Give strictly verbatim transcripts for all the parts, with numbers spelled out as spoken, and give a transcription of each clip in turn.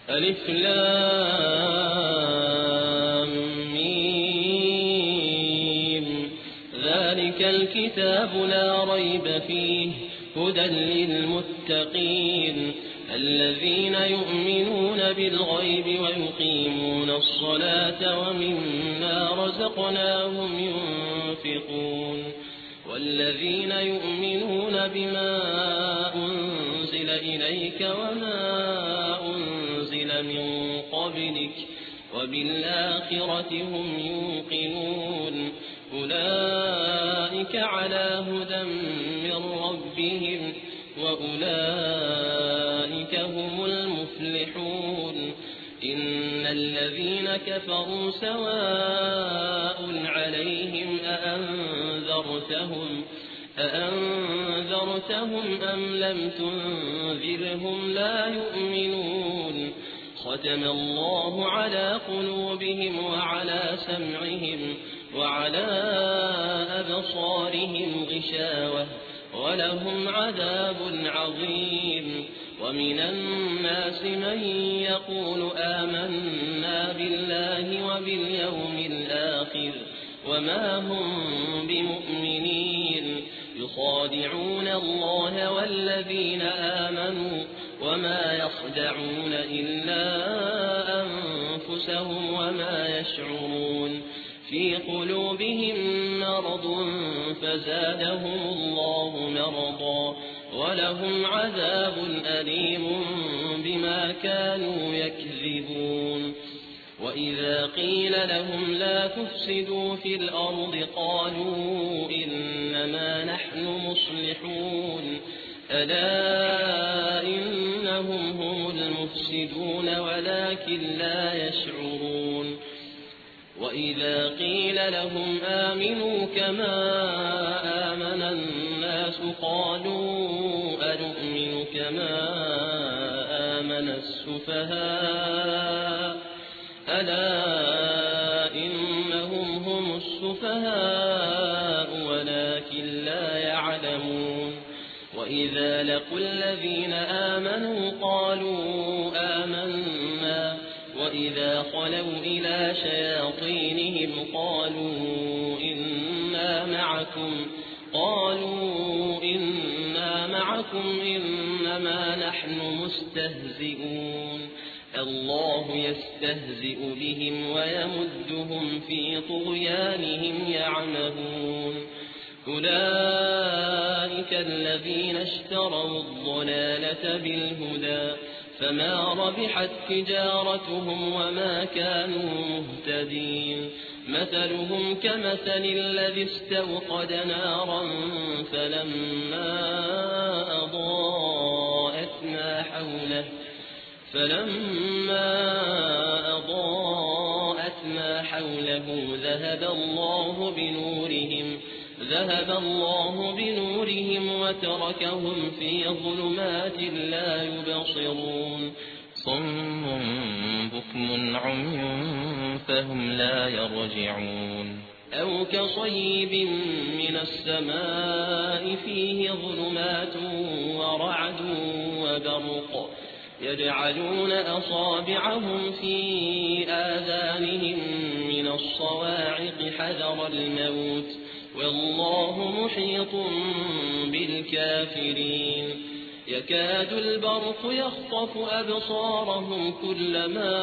ألف لام ميم ذلك الكتاب لا ريب فيه هدى للمتقين الذين يؤمنون بالغيب ويقيمون الصلاة ومما رزقناهم ينفقون والذين يؤمنون بما أنزل إليك وما أنزل من قبلك وبالآخرة هم يوقنون أولئك على هدى من ربهم وأولئك هم المفلحون إن الذين كفروا سواء عليهم أأنذرتهم أأنذرتهم أم لم تنذرهم لا يؤمنون ختم الله على قلوبهم وعلى سمعهم وعلى أبصارهم غشاوة ولهم عذاب عظيم ومن الناس من يقول آمنا بالله وباليوم الآخر وما هم بمؤمنين يخادعون الله والذين آمنوا وما يخدعون إلا أنفسهم وما يشعرون في قلوبهم مرض فزادهم الله مرضا ولهم عذاب أليم بما كانوا يكذبون وإذا قيل لهم لا تفسدوا في الأرض قالوا إنما نحن مصلحون ألا إنهم هم المفسدون ولكن لا يشعرون وإذا قيل لهم آمنوا كما آمن الناس قالوا أنؤمن كما آمن السفهاء ألا إنهم هم السفهاء ولكن لا يعلمون وإذا لقوا الذين آمنوا قالوا آمنا وإذا خلوا إلى شياطينهم قالوا إنا معكم قالوا إنا معكم إنما نحن مستهزئون الله يستهزئ بهم ويمدهم في طغيانهم يعمهون أولئك الذين اشتروا الضلالة بالهدى فما ربحت تجارتهم وما كانوا مهتدين مثلهم كمثل الذي استوقد نارا فلما أضاءت ما حوله فلما أضاءت ما حوله ذهب الله بنورهم ذهب الله بنورهم وتركهم في ظلمات لا يبصرون صم بكم عمي فهم لا يرجعون أو كصيب من السماء فيه ظلمات ورعد وبرق يجعلون أصابعهم في آذانهم من الصواعق حذر الموت والله محيط بالكافرين يكاد البرق يخطف أبصارهم كلما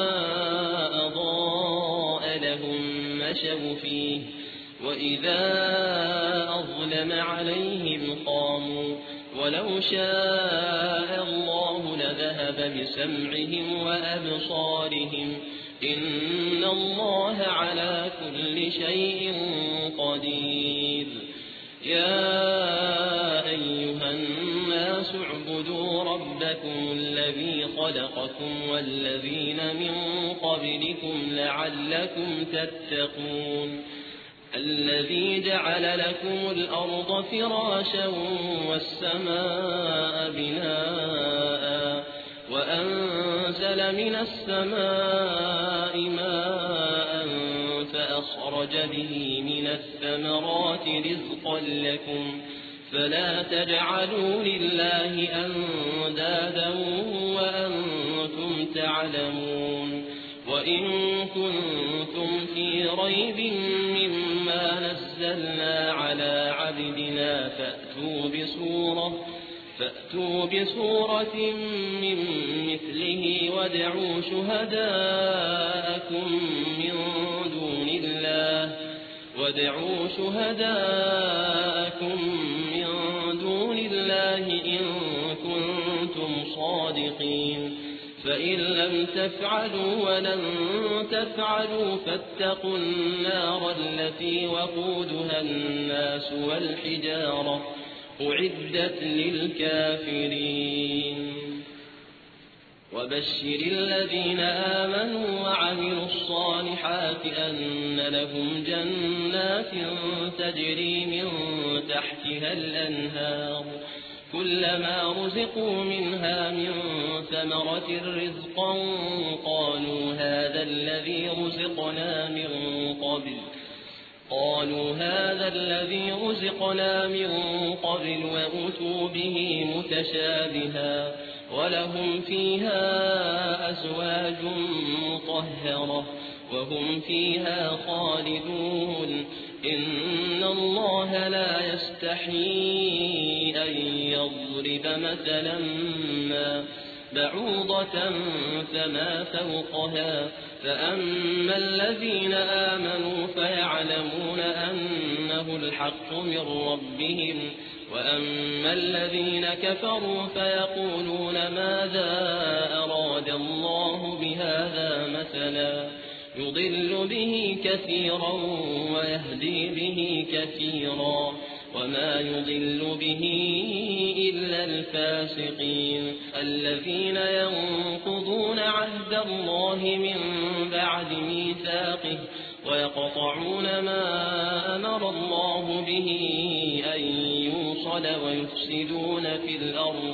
أضاء لهم مشوا فيه وإذا أظلم عليهم قاموا ولو شاء الله لذهب بسمعهم وأبصارهم إن الله على كل شيء قدير يا أيها الناس اعبدوا ربكم الذي خلقكم والذين من قبلكم لعلكم تتقون الذي جعل لكم الأرض فراشا والسماء بناء وأنزل من السماء ماء فأخرج به من الثمرات رزقا لكم فلا تجعلوا لله أندادا وأنتم تعلمون وإن كنتم في ريب مما نزلنا على عبدنا فأتوا بسورة فأتوا بسورة من مثله وادعوا شهداءكم من دون الله وادعوا شهداءكم من دون الله إن كنتم صادقين فإن لم تفعلوا ولن تفعلوا فاتقوا النار التي وقودها الناس والحجارة أعدت للكافرين وبشر الذين آمنوا وعملوا الصالحات أن لهم جنات تجري من تحتها الأنهار كلما رزقوا منها من ثمرة رزقا قالوا هذا الذي رزقنا من قبل قالوا هذا الذي رزقنا من قبل وأتوا به متشابها ولهم فيها أزواج مطهرة وهم فيها خالدون إن الله لا يستحيي أن يضرب مثلا ما بعوضة فما فوقها فأما الذين آمنوا فيعلمون أنه الحق من ربهم وأما الذين كفروا فيقولون ماذا أراد الله بهذا مثلا يضل به كثيرا ويهدي به كثيرا وما يضل به إلا الفاسقين الذين ينقضون عهد الله من بعد ميثاقه ويقطعون ما أمر الله به أن يوصل ويفسدون في الأرض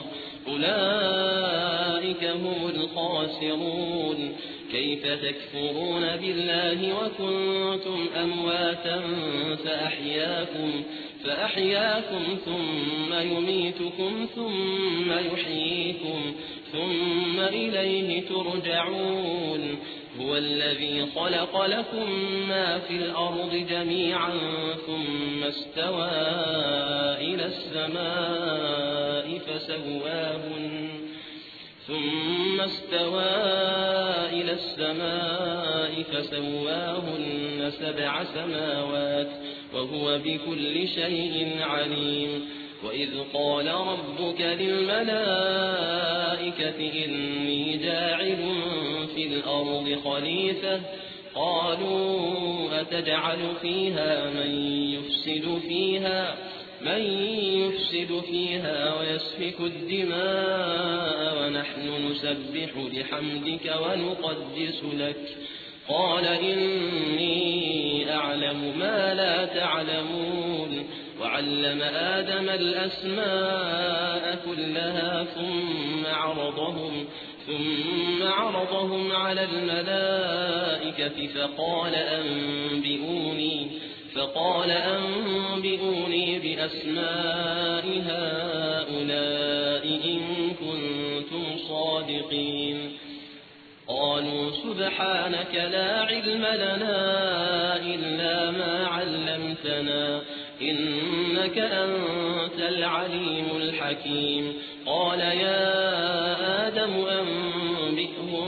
أولئك هم الخاسرون كيف تكفرون بالله وكنتم أمواتا فأحياكم فأحياكم ثم يميتكم ثم يحييكم ثم إليه ترجعون هو الذي خلق لكم ما في الأرض جميعا ثم استوى إلى السماء فسواهن ثم استوى إلى السماء فسواهن سبع سماوات وهو بكل شيء عليم وإذ قال ربك للملائكة إني جاعل في الأرض خليفة قالوا أتجعل فيها من يفسد فيها من يفسد فيها ويسفك الدماء ونحن نسبح بحمدك ونقدس لك قال إني أعلم ما لا تعلمون وعلم آدم الأسماء كلها ثم عرضهم ثم عرضهم على الملائكة فقال أنبئوني فقال أنبئوني بأسماء هؤلاء إن كنتم صادقين قالوا سبحانك لا علم لنا إلا ما علمتنا إنك أنت العليم الحكيم قال يا آدم أنبئهم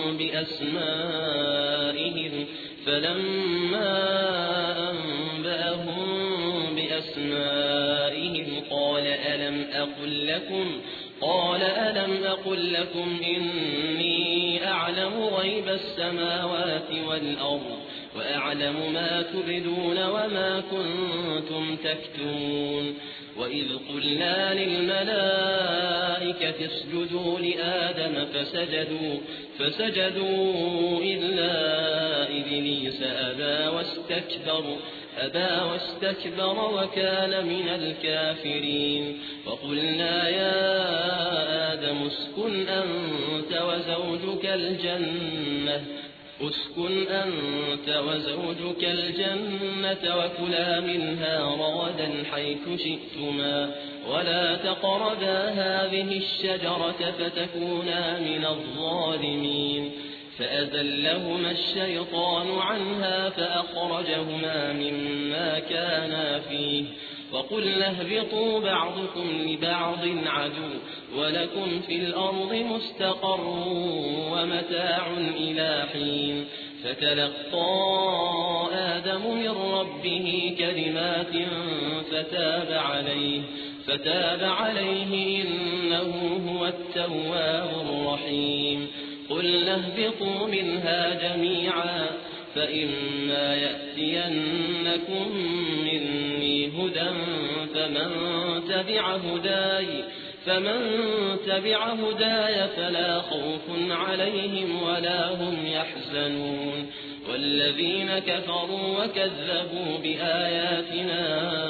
بأسمائهم فلما أنبأهم بأسمائهم قال ألم أقل لكم قال ألم أقل لكم إني أعلم غيب السماوات والأرض وأعلم ما تبدون وما كنتم تكتمون وإذ قلنا للملائكة اسجدوا لآدم فسجدوا فسجدوا إلا إبليس أبى واستكبر أبى واستكبر وكان من الكافرين وقلنا يا آدم اسكن أنت وزوجك الجنة اسكن أنت وزوجك الجنة وكلا منها رغدا حيث شئتما ولا تقربا هذه الشجرة فتكونا من الظالمين فأزلهما الشيطان عنها فأخرجهما مما كانا فيه وقلنا اهبطوا بعضكم لبعض عدو ولكم في الأرض مستقر ومتاع إلى حين فتلقى آدم من ربه كلمات فتاب عليه فتاب عليه إنه هو التواب الرحيم قلنا اهبطوا منها جميعا فإما يأتينكم مني هدى فمن تبع هداي فمن تبع هداي فلا خوف عليهم ولا هم يحزنون والذين كفروا وكذبوا بآياتنا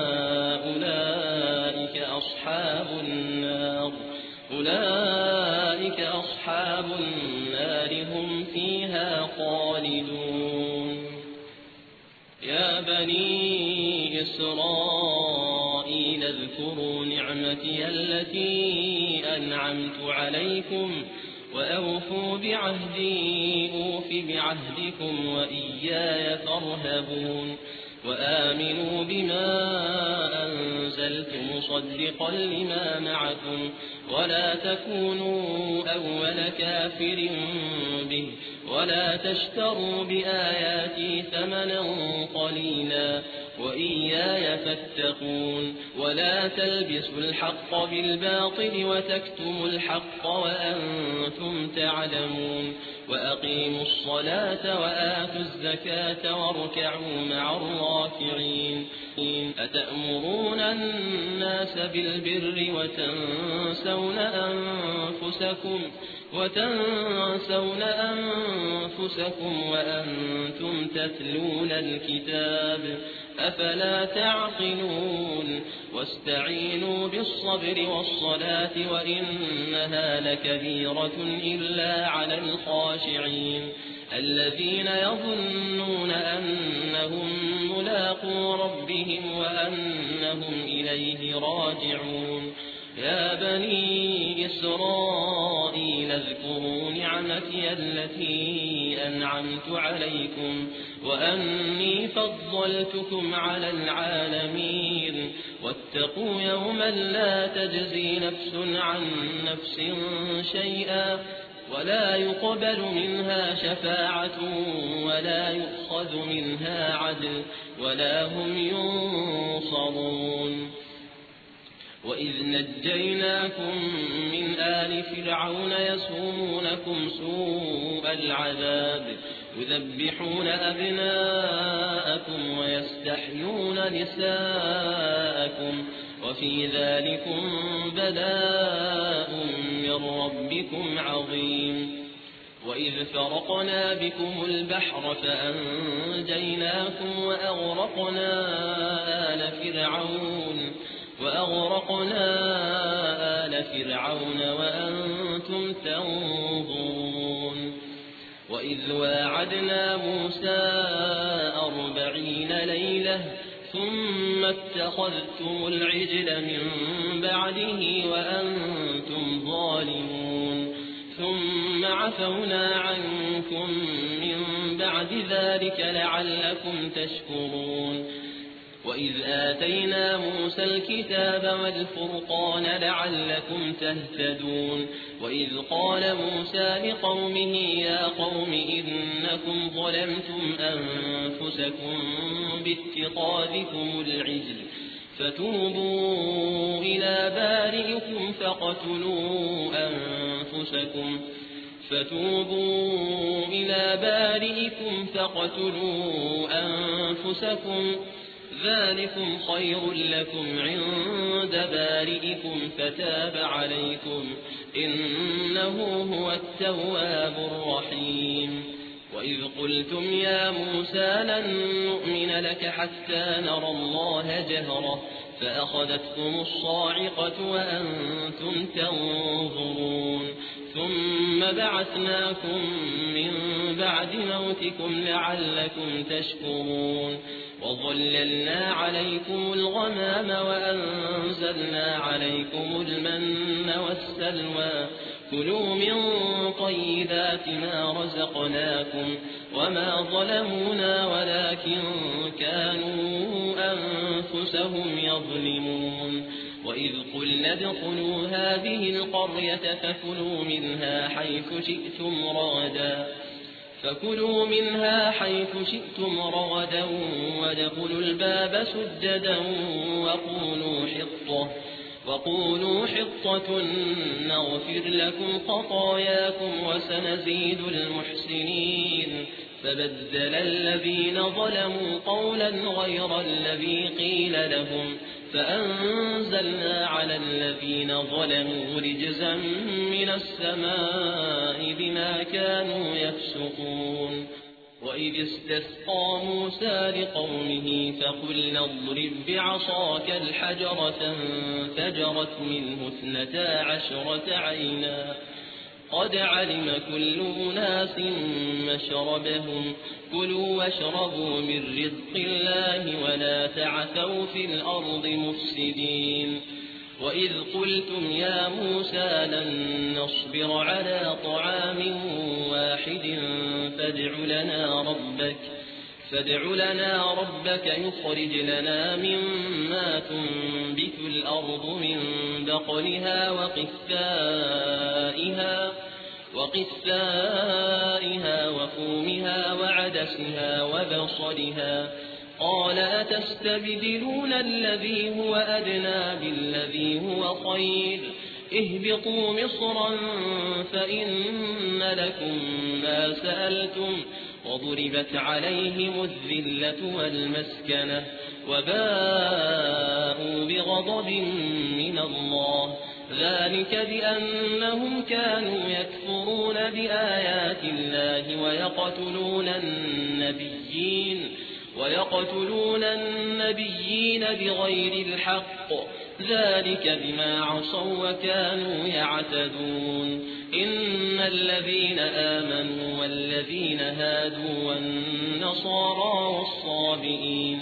أولئك أصحاب النار أولئك أصحاب النار هم فيها خالدون يا بني إسرائيل اذكروا نعمتي التي أنعمت عليكم وأوفوا بعهدي أوف بعهدكم وإياي فارهبون وآمنوا بما أنزلت مصدقا لما معكم ولا تكونوا أول كافر به ولا تشتروا بآياتي ثمنا قليلا وإياي فاتقون ولا تلبسوا الحق بالباطل وتكتموا الحق وأنتم تعلمون وأقيموا الصلاة وآتوا الزكاة واركعوا مع الراكعين أتأمرون الناس بالبر وتنسون أنفسكم وتنسون أنفسكم وأنتم تتلون الكتاب أفلا تعقلون واستعينوا بالصبر والصلاة وإنها لكبيرة إلا على الخاشعين الذين يظنون أنهم ملاقو ربهم وأنهم إليه راجعون يا بني إسرائيل اذكروا نعمتي التي أنعمت عليكم وأني فضلتكم على العالمين واتقوا يوما لا تجزي نفس عن نفس شيئا ولا يقبل منها شفاعة ولا يؤخذ منها عدل ولا هم ينصرون وإذ نجيناكم من آل فرعون يسومونكم سوء العذاب يذبحون أبناءكم ويستحيون نساءكم وفي ذلكم بلاء من ربكم عظيم وإذ فرقنا بكم البحر فأنجيناكم وأغرقنا آل فرعون وأغرقنا آل فرعون وأنتم تنظرون وإذ واعدنا موسى أربعين ليلة ثم اتخذتم العجل من بعده وأنتم ظالمون ثم عفونا عنكم من بعد ذلك لعلكم تشكرون وإذ آتينا موسى الكتاب والفرقان لعلكم تهتدون وإذ قال موسى لقومه يا قوم إنكم ظلمتم أنفسكم باتخاذكم العجل فتوبوا إلى بارئكم فاقتلوا أنفسكم فتوبوا إلى بارئكم فاقتلوا أنفسكم ذلكم خير لكم عند بارئكم فتاب عليكم إنه هو التواب الرحيم وإذ قلتم يا موسى لن نؤمن لك حتى نرى الله جهرة فأخذتكم الصاعقة وأنتم تنظرون ثم بعثناكم من بعد موتكم لعلكم تشكرون وظللنا عليكم الغمام وأنزلنا عليكم المن والسلوى كلوا من طيبات ما رزقناكم وما ظلمونا ولكن كانوا أنفسهم يظلمون وإذ قلنا ادخلوا هذه القرية فكلوا منها حيث شئتم رغدا فكلوا منها حيث شئتم رغدا وادخلوا الباب سجدا وقولوا حطة وقولوا حطة نغفر لكم خطاياكم وسنزيد المحسنين فبدل الذين ظلموا قولا غير الذي قيل لهم فأنزلنا على الذين ظلموا رجزا من السماء بما كانوا يفسقون وإذ استسقى موسى لقومه فقلنا اضرب بعصاك الحجر فانفجرت منه اثنتا عشرة عينا قد علم كل أناس مشربهم كلوا واشربوا من رزق الله ولا تعثوا في الأرض مفسدين وإذ قلتم يا موسى لن نصبر على طعام واحد فادع لنا ربك فادع لنا ربك يخرج لنا مما تنبت الأرض من بقلها وقثائها وقثائها وفومها وعدسها وبصلها قال أتستبدلون الذي هو أدنى بالذي هو خير اهبطوا مصرا فإن لكم ما سألتم وضربت عليهم الذلة والمسكنة وباءوا بغضب من الله ذلك بأنهم كانوا يكفرون بآيات الله ويقتلون النبيين ويقتلون النبيين بغير الحق ذلك بما عصوا وكانوا يعتدون إن الذين آمنوا والذين هادوا والنصارى والصابئين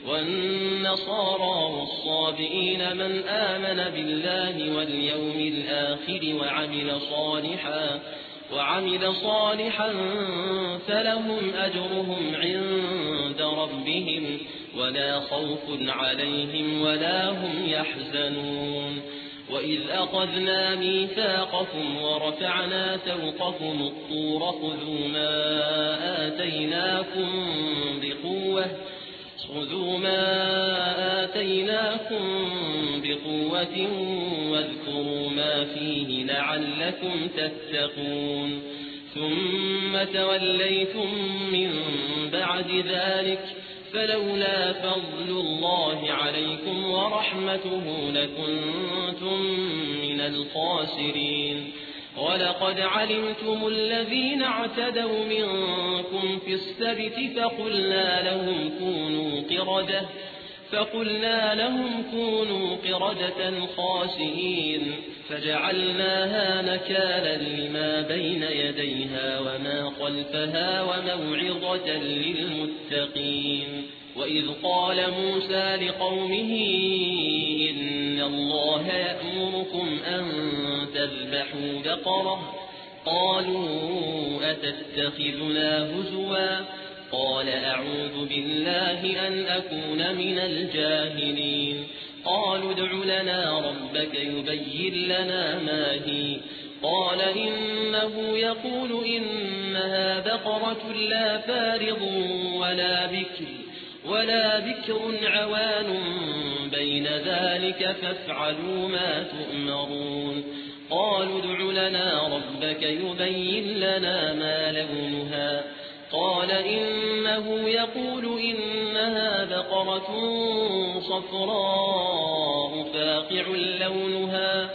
والنصارى والصابئين من آمن بالله واليوم الآخر وعمل صالحا وعمل صالحا فلهم أجرهم عند ربهم ولا خوف عليهم ولا هم يحزنون وإذ أخذنا ميثاقكم ورفعنا فوقكم الطور خذوا ما آتيناكم بقوة خذوا ما آتيناكم بقوة واذكروا ما فيه لعلكم تتقون ثم توليتم من بعد ذلك فلولا فضل الله عليكم ورحمته لكنتم من الخاسرين ولقد علمتم الذين اعتدوا منكم في السبت فقلنا لهم كونوا قردة فقلنا لهم كونوا قردة خاسئين فجعلناها نكالا لما بين يديها وما خلفها وموعظة للمتقين وإذ قال موسى لقومه إن الله يأمركم أن تذبحوا بقرة قالوا أتتخذنا هزوا قال أعوذ بالله أن أكون من الجاهلين قالوا ادع لنا ربك يبين لنا ما هي قال إنه يقول إنها بقرة لا فارض ولا بكر ولا بكر عوان بين ذلك فافعلوا ما تؤمرون قالوا ادع لنا ربك يبين لنا ما لونها قال إنه يقول إنها بقرة صفراء فاقع لونها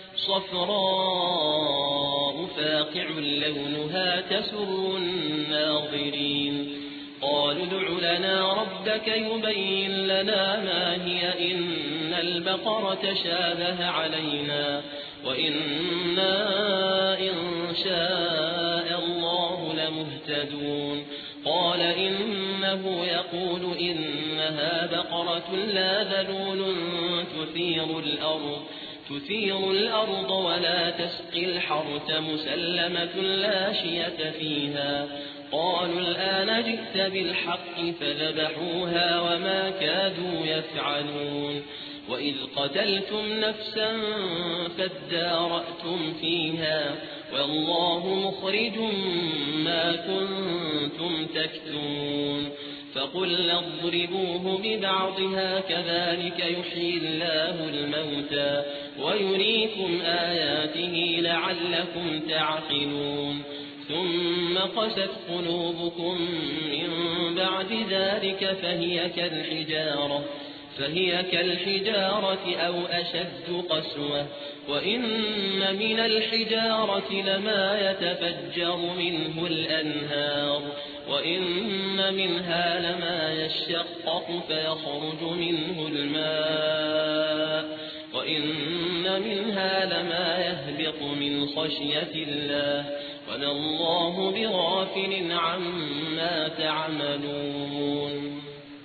صفراء فاقع لونها تسر الناظرين قالوا ادع لنا ربك يبين لنا ما هي إن البقرة شابه علينا وإنا إن شاء الله لمهتدون قال إنه يقول إنها بقرة لا ذلول تثير الأرض تثير الأرض ولا تسقي الحرث مسلمة لا شية فيها قالوا الآن جئت بالحق فذبحوها وما كادوا يفعلون وإذ قتلتم نفسا فادارأتم فيها والله مخرج ما كنتم تكتمون فقلنا اضربوه ببعضها كذلك يحيي الله الموتى ويريكم آياته لعلكم تعقلون ثم قست قلوبكم من بعد ذلك فهي كالحجارة فهي كالحجارة أو أشد قسوة وإن من الحجارة لما يتفجر منه الأنهار وإن منها لما يشقق فيخرج منه الماء وإن منها لما يهبط من خشية الله وما الله بغافل عما تعملون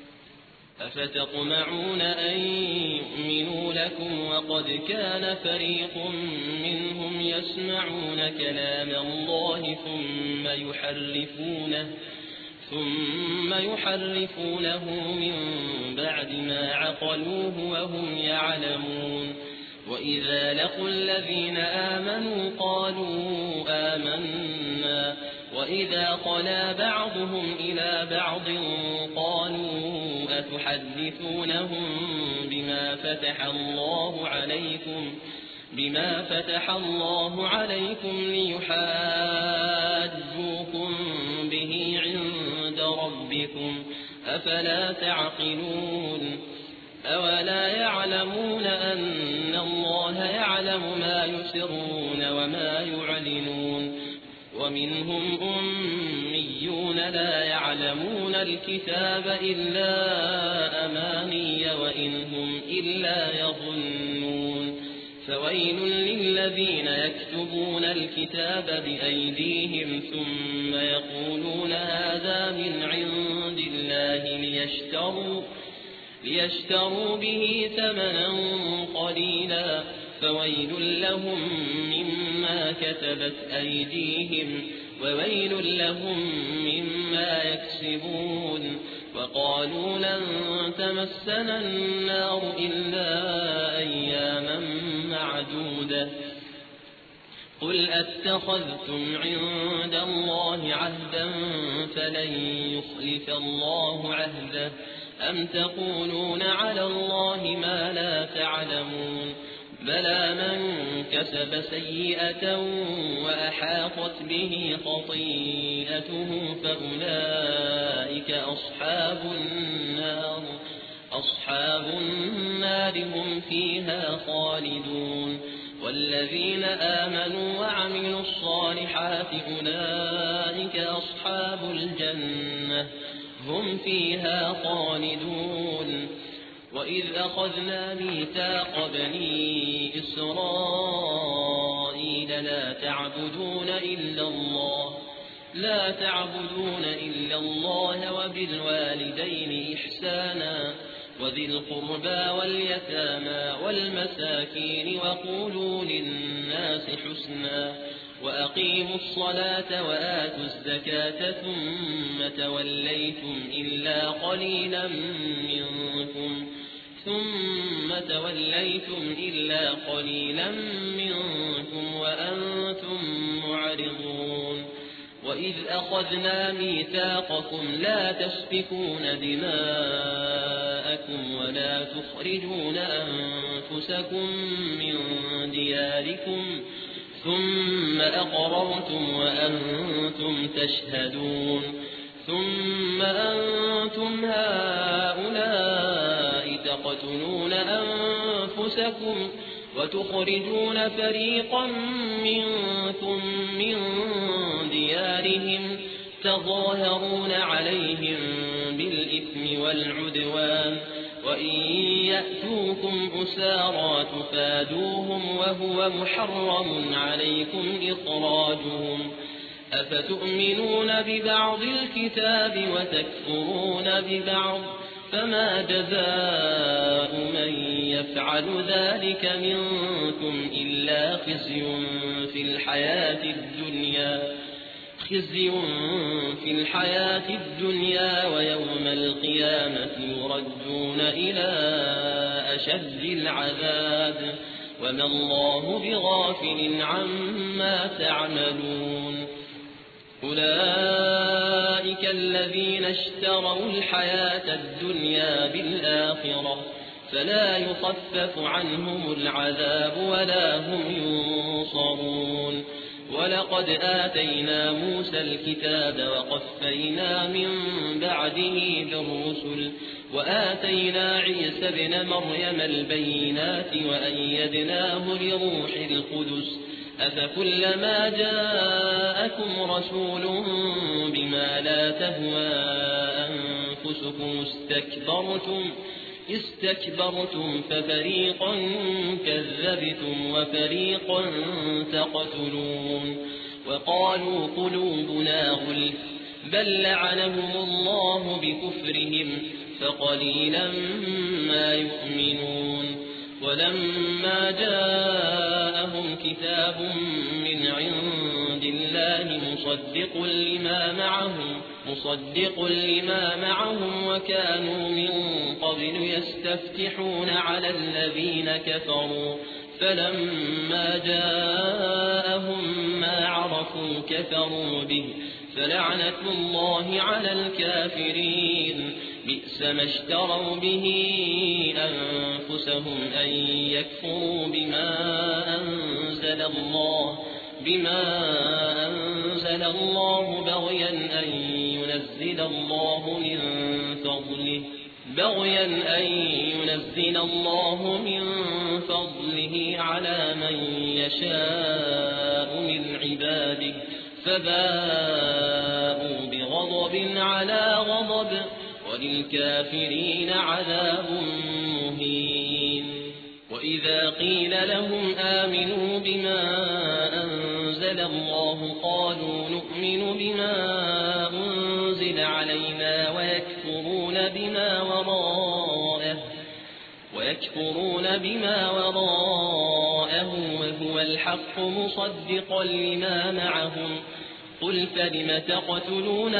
أفتطمعون أن يؤمنوا لكم وقد كان فريق منهم يسمعون كلام الله ثم يحرفونه ثم يحرفونه من بعد ما عقلوه وهم يعلمون وإذا لقوا الذين آمنوا قالوا آمنا وإذا خلا بعضهم إلى بعض قالوا أتحدثونهم بما فتح الله عليكم بما فتح الله عليكم ليحاجوكم به عند ربكم أفلا تعقلون أولا يعلمون أن الله يعلم ما يسرون وما يعلنون ومنهم أميون لا يعلمون الكتاب إلا أماني وإن هم إلا يظنون فويل للذين يكتبون الكتاب بأيديهم ثم يقولون هذا من عند الله ليشتروا ليشتروا به ثمنا قليلا فويل لهم مما كتبت أيديهم وويل لهم مما يكسبون وقالوا لن تمسنا النار إلا أياما معدودة قل أتخذتم عند الله عهدا فلن يخلف الله عهده أم تقولون على الله ما لا تعلمون بلى من كسب سيئة وأحاطت به خطيئته فأولئك أصحاب النار أصحاب النار هم فيها خالدون والذين آمنوا وعملوا الصالحات أولئك أصحاب الجنة هم فيها خالدون وإذ أخذنا ميثاق بني إسرائيل لا تعبدون إلا الله لا تعبدون إلا الله وبالوالدين إحسانا وذي القربى واليتامى والمساكين وقولوا للناس حسنا وأقيموا الصلاة وآتوا الزكاة ثم توليتم إلا قليلا منكم ثم توليتم إلا قليلا منكم وأنتم معرضون وإذ أخذنا ميثاقكم لا تسفكون دماءكم ولا تخرجون أنفسكم من دياركم ثم أقررتم وأنتم تشهدون ثم أنتم هؤلاء تقتلون أنفسكم وتخرجون فريقا منكم من ديارهم تظاهرون عليهم بالإثم والعدوان وإن يأتوكم أسارى تفادوهم وهو محرم عليكم إخراجهم أفتؤمنون ببعض الكتاب وتكفرون ببعض فما جزاء من يفعل ذلك منكم إلا خزي في الحياة الدنيا خزي في الحياة الدنيا ويوم القيامة يردون إلى أشد العذاب وما الله بغافل عما تعملون أولئك الذين اشتروا الحياة الدنيا بالآخرة فلا يخفف عنهم العذاب ولا هم ينصرون ولقد آتينا موسى الكتاب وقفينا من بعده بالرسل وآتينا عيسى ابن مريم البينات وأيدناه لروح القدس أفكلما جاءكم رسول بما لا تهوى أنفسكم استكبرتم استكبرتم ففريقا كذبتم وفريقا تقتلون وقالوا قلوبنا غلف بل لعنهم الله بكفرهم فقليلا ما يؤمنون ولما جاءهم كتاب من عند الله مصدق لما معهم مصدق لما معهم وكانوا من قبل يستفتحون على الذين كفروا فلما جاءهم ما عرفوا كفروا به فلعنة الله على الكافرين بئس ما اشتروا به أنفسهم أن يكفروا بما أنزل الله بما أنزل الله بغيا أن ينزل الله من فضله بغيا أن ينزل الله من فضله على من يشاء من عباده فباءوا بغضب على غضب وللكافرين عذاب مهين وإذا قيل لهم آمنوا بما أنزل الله قالوا نؤمن بما أنزل علينا ويكفرون بما وراءه ويكفرون بما وراءه وهو الحق مصدقا لما معهم قل فلم تقتلون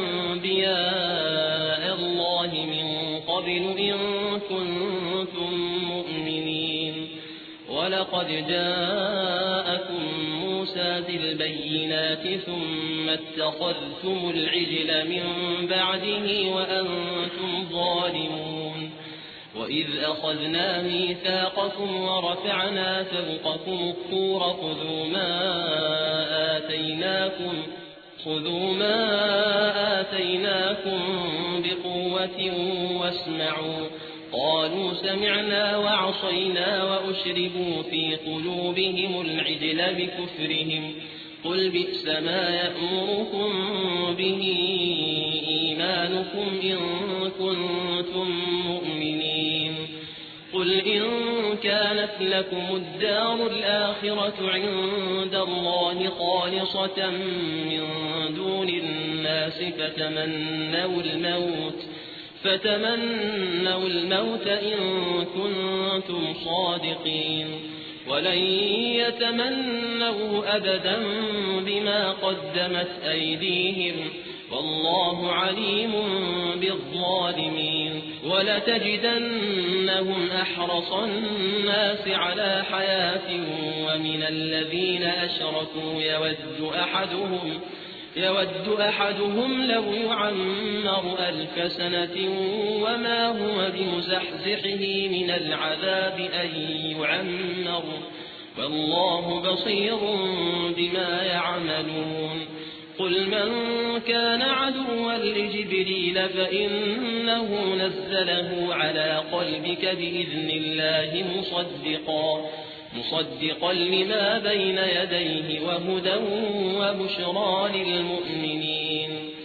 أنبياء الله من قبل إن كنتم مؤمنين ولقد جاءكم موسى بالبينات ثم اتخذتم العجل من بعده وأنتم ظالمون وإذ أخذنا ميثاقكم ورفعنا فوقكم الطور خذوا ما آتيناكم خذوا ما آتيناكم بقوة واسمعوا قالوا سمعنا وعصينا وأشربوا في قلوبهم العجل بكفرهم قل بئس ما يأمركم به إيمانكم إن كنتم مؤمنين قل إن كانت لكم الدار الآخرة عند الله خالصة من دون الناس فتمنوا الموت فتمنوا الموت إن كنتم صادقين ولن يتمنوه أبدا بما قدمت أيديهم والله عليم بالظالمين ولتجدنهم أحرص الناس على حياة ومن الذين أشركوا يود أحدهم يود أحدهم لو يعمر ألف سنة وما هو بمزحزحه من العذاب أن يعمر والله بصير بما يعملون قل من كان عدوا لجبريل فإنه نزله على قلبك بإذن الله مصدقا مصدقا لما بين يديه وهدى وبشرى للمؤمنين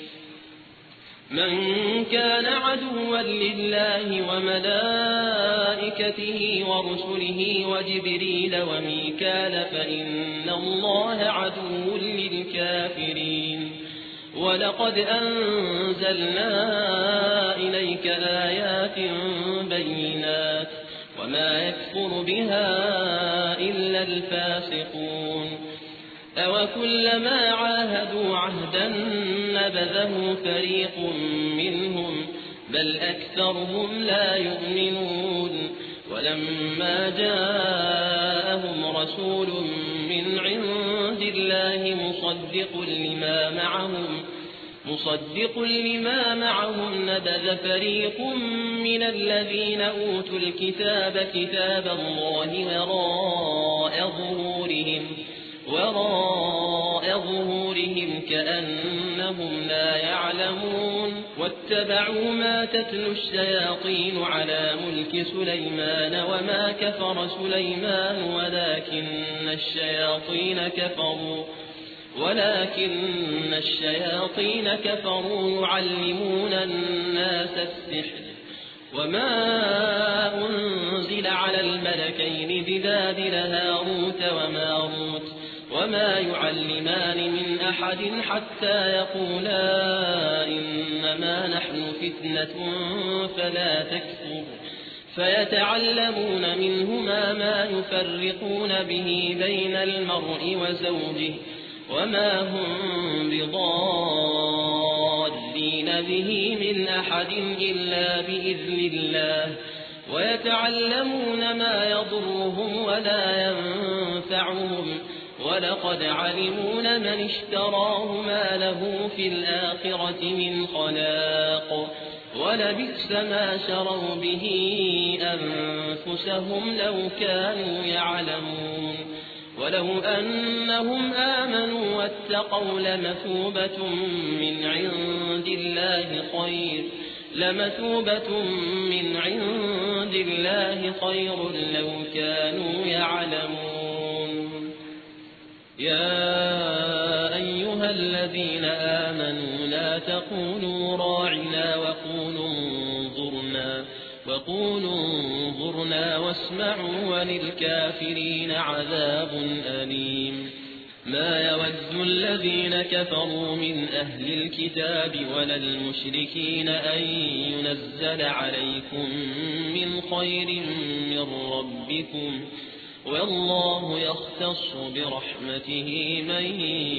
من كان عدوا لله وملائكته ورسله وجبريل وميكال فإن الله عدو للكافرين ولقد أنزلنا إليك آيات بينات وما يكفر بها إلا الفاسقون أوكلما عاهدوا عهدا نبذه فريق منهم بل أكثرهم لا يؤمنون ولما جاءهم رسول من عند الله مصدق لما معهم مصدق لما معهم نبذ فريق من الذين أوتوا الكتاب كتاب الله وراء ظهورهم وراء ظهورهم كأنهم لا يعلمون واتبعوا ما تتلو الشياطين على ملك سليمان وما كفر سليمان ولكن الشياطين كفروا ولكن الشياطين كفروا يعلمون الناس السحر وما أنزل على الملكين ببابل هاروت وماروت وما يعلمان من أحد حتى يقولا إنما نحن فتنة فلا تكفر فيتعلمون منهما ما يفرقون به بين المرء وزوجه وما هم بضارين به من أحد إلا بإذن الله ويتعلمون ما يضرهم ولا ينفعهم ولقد علموا من اشتراه ما له في الآخرة من خلاق ولبئس ما شروا به أنفسهم لو كانوا يعلمون ولو أنهم آمنوا واتقوا لمثوبة من عند الله خير لمثوبة من عند الله خير لو كانوا يعلمون يا أيها الذين آمنوا لا تقولوا راعنا وقولوا انظرنا وقولوا انظرنا واسمعوا وللكافرين عذاب أليم ما يود الذين كفروا من أهل الكتاب ولا المشركين أن ينزل عليكم من خير من ربكم والله يختص برحمته من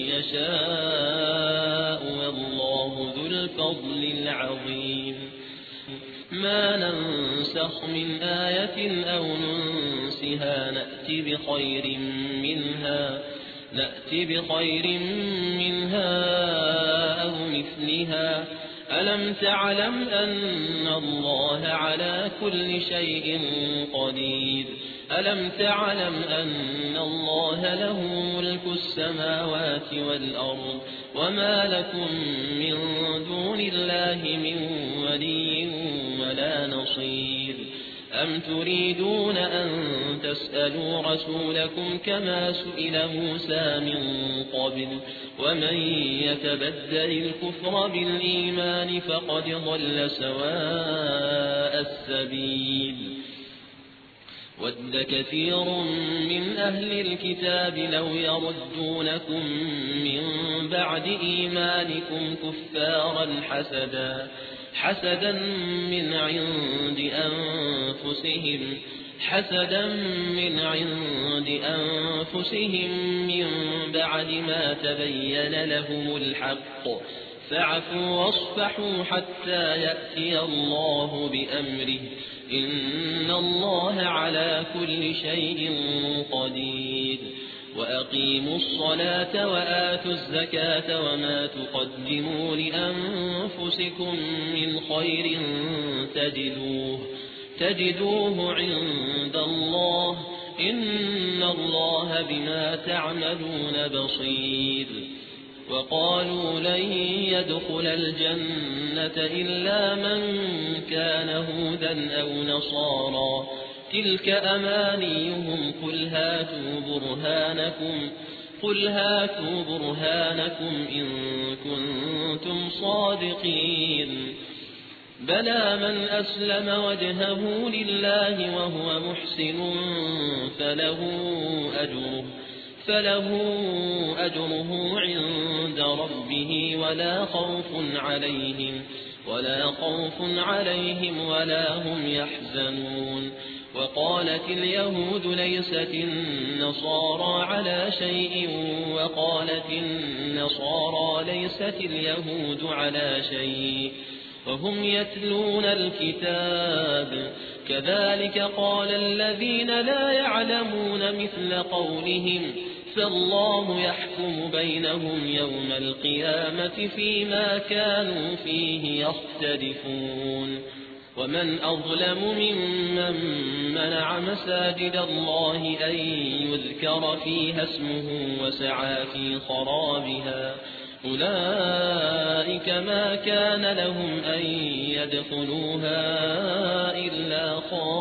يشاء والله ذو الفضل العظيم ما ننسخ من آية أو ننسها نأتي بخير منها نأتي بخير منها أو مثلها ألم تعلم أن الله على كل شيء قدير ألم تعلم أن الله له ملك السماوات والأرض وما لكم من دون الله من ولي ولا نصير أم تريدون أن تسألوا رسولكم كما سئل موسى من قبل ومن يتبدل الكفر بالإيمان فقد ضل سواء السبيل ود كثير من أهل الكتاب لو يردونكم من بعد إيمانكم كفارا حسدا حسدا من عند أنفسهم حسدا من عند أنفسهم من بعد ما تبين لهم الحق فاعفوا واصفحوا حتى يأتي الله بأمره إن الله على كل شيء قدير وأقيموا الصلاة وآتوا الزكاة وما تقدموا لأنفسكم من خير تجدوه تجدوه عند الله إن الله بما تعملون بصير وقالوا لن يدخل الجنة إلا من كان هودا أو نصارى تلك أمانيهم قل هاتوا برهانكم قل هاتوا برهانكم إن كنتم صادقين بلى من أسلم وجهه لله وهو محسن فله أجره فله أجره عند ربه ولا خوف عليهم ولا خوف عليهم ولا هم يحزنون وقالت اليهود ليست النصارى على شيء وقالت النصارى ليست اليهود على شيء وهم يتلون الكتاب كذلك قال الذين لا يعلمون مثل قولهم فالله يحكم بينهم يوم القيامة فيما كانوا فيه يختلفون ومن أظلم ممن منع مساجد الله أن يذكر فيها اسمه وسعى في خرابها أولئك ما كان لهم أن يدخلوها إلا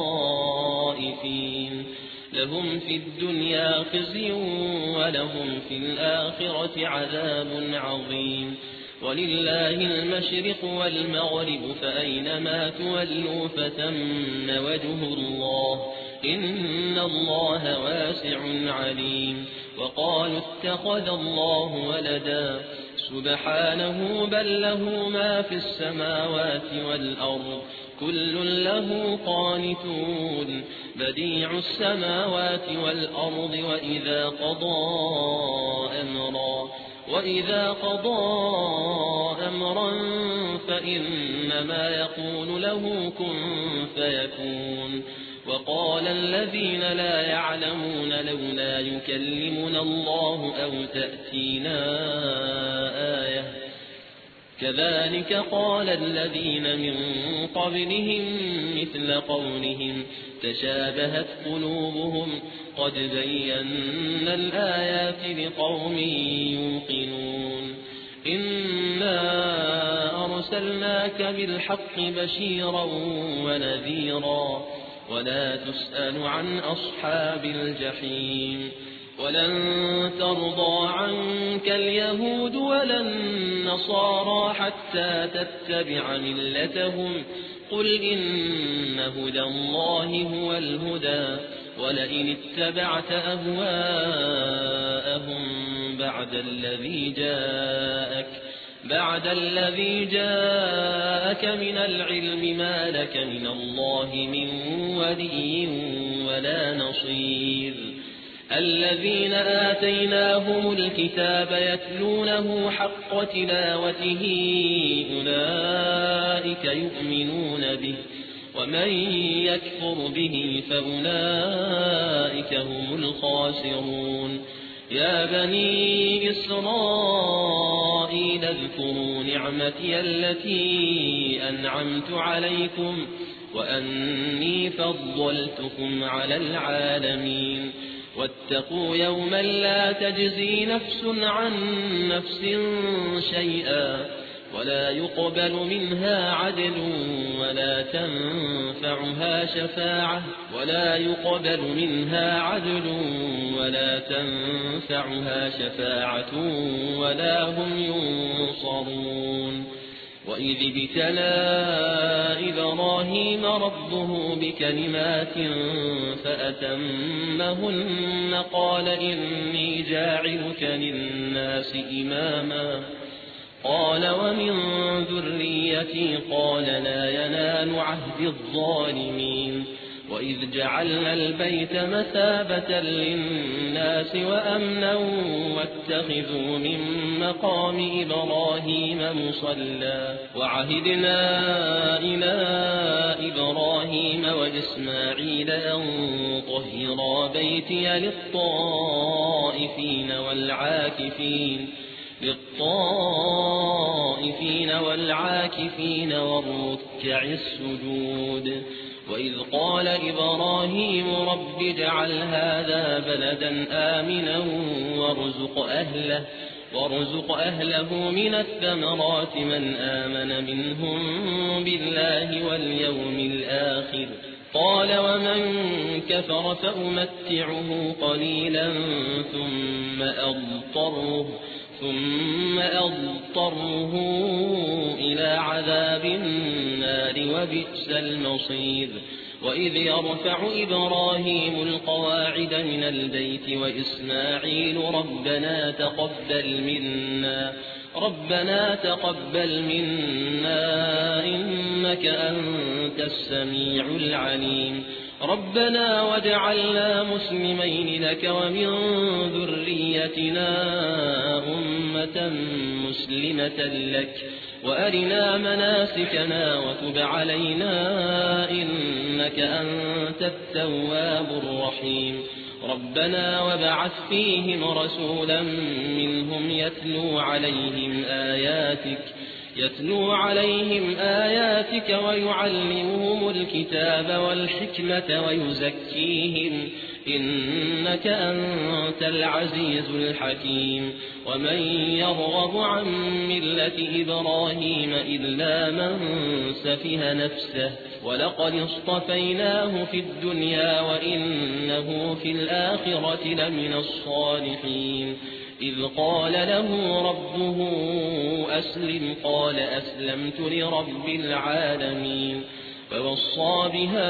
خائفين لهم في الدنيا خزي ولهم في الآخرة عذاب عظيم ولله المشرق والمغرب فأينما تولوا فثم وجه الله إن الله واسع عليم وقالوا اتخذ الله ولدا سبحانه بل له ما في السماوات والأرض كل له قانتون بديع السماوات والأرض وإذا قضى أمرا وإذا قضى أمرا فإنما يقول له كن فيكون وقال الذين لا يعلمون لولا يكلمنا الله أو تأتينا آية كذلك قال الذين من قبلهم مثل قولهم تشابهت قلوبهم قد بينا الآيات لقوم يوقنون إنا أرسلناك بالحق بشيرا ونذيرا ولا تسأل عن أصحاب الجحيم ولن ترضى عنك اليهود ولا النصارى حتى تتبع ملتهم قل إن هدى الله هو الهدى ولئن اتبعت أهواءهم بعد الذي جاءك بعد الذي جاءك من العلم ما لك من الله من ولي ولا نصير الذين آتيناهم الكتاب يتلونه حق تلاوته أولئك يؤمنون به ومن يكفر به فأولئك هم الخاسرون يا بني إسرائيل اذكروا نعمتي التي أنعمت عليكم وأني فضلتكم على العالمين واتقوا يوما لا تجزي نفس عن نفس شيئا ولا يقبل منها عدل ولا تنفعها شفاعة ولا يقبل منها عدل ولا تنفعها شفاعة ولا هم ينصرون وإذ ابتلى إبراهيم ربه بكلمات فأتمهن قال إني جاعلك للناس إماما قال ومن ذريتي قال لا ينال عهد الظالمين وإذ جعلنا البيت مثابة للناس وأمنا واتخذوا من مقام إبراهيم مصلى وعهدنا إلى إبراهيم وإسماعيل أن طهرا بيتي للطائفين والعاكفين للطائفين والعاكفين والركع السجود وإذ قال إبراهيم رب اجعل هذا بلدا آمنا وارزق أهله وارزق أهله من الثمرات من آمن منهم بالله واليوم الآخر قال ومن كفر فأمتعه قليلا ثم أضطره ثم أضطره إلى عذاب النار وبئس المصير. وإذ يرفع إبراهيم القواعد من البيت وإسماعيل ربنا تقبل منا ربنا تقبل منا إنك أنت السميع العليم ربنا واجعلنا مسلمين لك ومن ذريتنا أمة مسلمة لك وأرنا مناسكنا وتب علينا إنك أنت التواب الرحيم ربنا وابعث فيهم رسولا منهم يتلو عليهم آياتك يتلو عليهم آياتك ويعلمهم الكتاب والحكمة ويزكيهم إنك أنت العزيز الحكيم ومن يرغب عن ملة إبراهيم إلا من سفه نفسه ولقد اصطفيناه في الدنيا وإنه في الآخرة لمن الصالحين إذ قال له ربه أسلم قال أسلمت لرب العالمين فوصى بها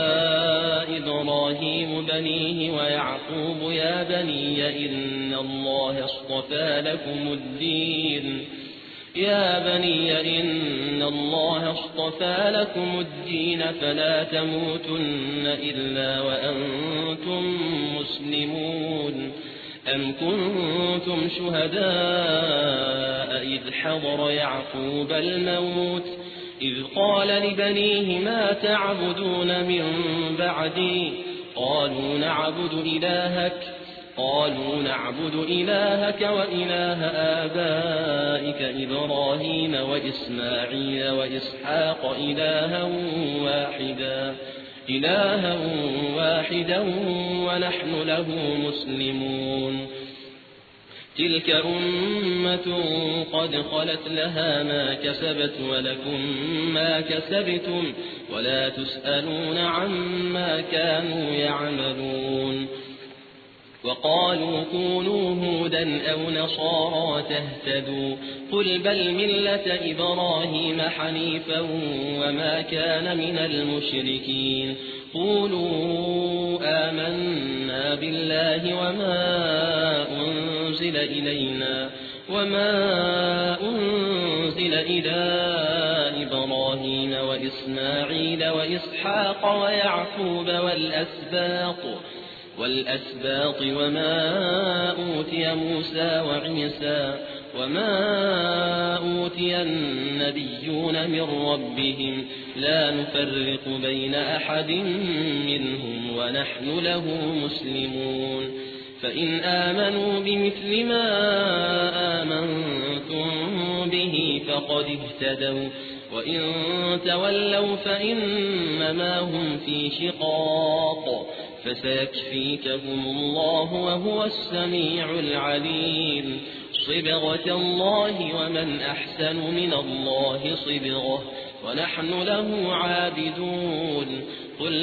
إبراهيم بنيه ويعقوب يا بني إن الله اصطفى لكم الدين يا بني إن الله اصطفى لكم الدين فلا تموتن إلا وأنتم مسلمون أم كنتم شهداء إذ حضر يعقوب الموت إذ قال لبنيه ما تعبدون من بعدي قالوا نعبد إلهك قالوا نعبد إلهك وإله آبائك إبراهيم وإسماعيل وإسحاق إلها واحدا إلها واحدا ونحن له مسلمون تلك أمة قد خلت لها ما كسبت ولكم ما كسبتم ولا تسألون عما كانوا يعملون وقالوا كونوا هودا أو نصارى تهتدوا قل بل ملة إبراهيم حنيفا وما كان من المشركين قولوا آمنا بالله وما أنزل إلينا وما أنزل إلى إبراهيم وإسماعيل وإسحاق ويعقوب والأسباط والأسباط وما أوتي موسى وعيسى وما أوتي النبيون من ربهم لا نفرق بين أحد منهم ونحن له مسلمون فإن آمنوا بمثل ما آمنتم به فقد اهتدوا وإن تولوا فإنما هم في شقاق فسيكفيكهم الله وهو السميع العليم صبغة الله ومن أحسن من الله صبغة ونحن له عابدون قل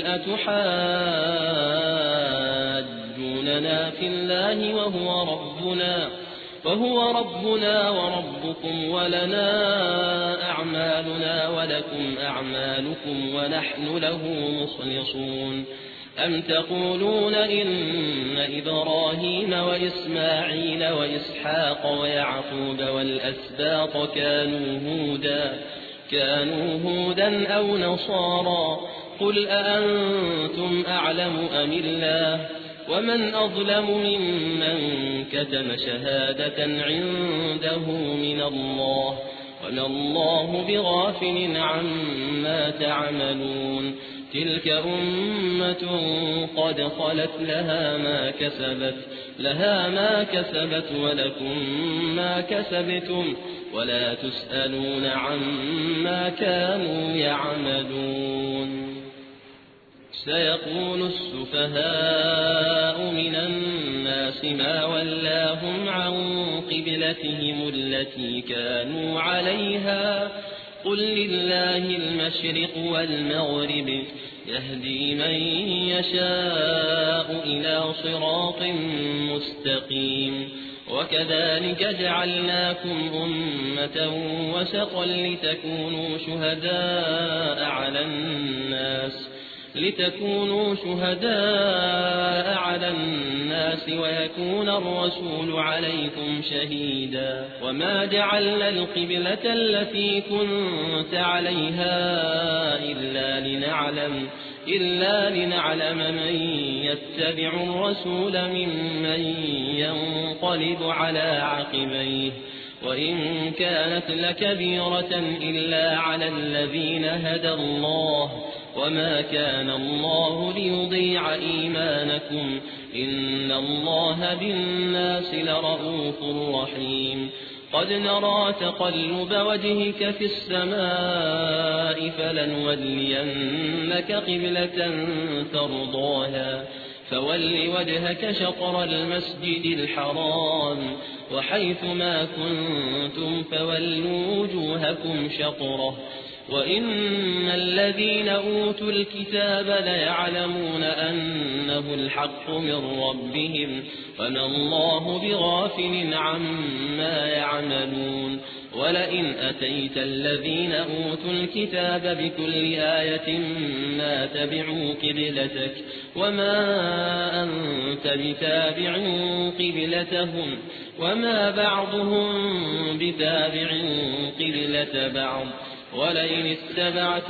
أتحاجوننا في الله وهو ربنا وهو ربنا وربكم ولنا أعمالنا ولكم أعمالكم ونحن له مخلصون أم تقولون إن إبراهيم وإسماعيل وإسحاق ويعقوب والأسباط كانوا هودا كانوا هودا أو نصارى قل أأنتم أعلم أم الله ومن أظلم ممن كتم شهادة عنده من الله وما الله بغافل عما تعملون تلك أمة قد خلت لها ما كسبت لها ما كسبت ولكم ما كسبتم ولا تسألون عما كانوا يعملون سيقول السفهاء من الناس ما ولاهم عن قبلتهم التي كانوا عليها قل لله المشرق والمغرب يهدي من يشاء إلى صراط مستقيم وكذلك جعلناكم أمة وسطا لتكونوا شهداء على الناس لتكونوا شهداء على الناس ويكون الرسول عليكم شهيدا وما جعلنا القبلة التي كنت عليها إلا لنعلم إلا لنعلم من يتبع الرسول ممن ينقلب على عقبيه وإن كانت لكبيرة إلا على الذين هدى الله وما كان الله ليضيع إيمانكم إن الله بالناس لرءوف رحيم قد نرى تقلب وجهك في السماء فلنولينك قبلة ترضاها فول وجهك شطر المسجد الحرام وحيث ما كنتم فولوا وجوهكم شطره وإن الذين أوتوا الكتاب ليعلمون أنه الحق من ربهم وما الله بغافل عما يعملون ولئن أتيت الذين أوتوا الكتاب بكل آية ما تبعوا قبلتك وما أنت بتابع قبلتهم وما بعضهم بتابع قبلة بعض ولئن اتبعت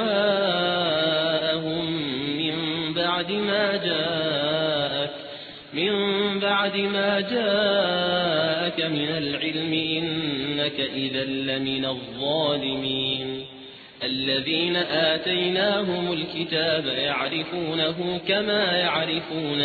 أهواءهم من بعد ما جاءك من بعد ما جاءك من العلم إنك إذا لمن الظالمين الذين آتيناهم الكتاب يعرفونه كما يعرفون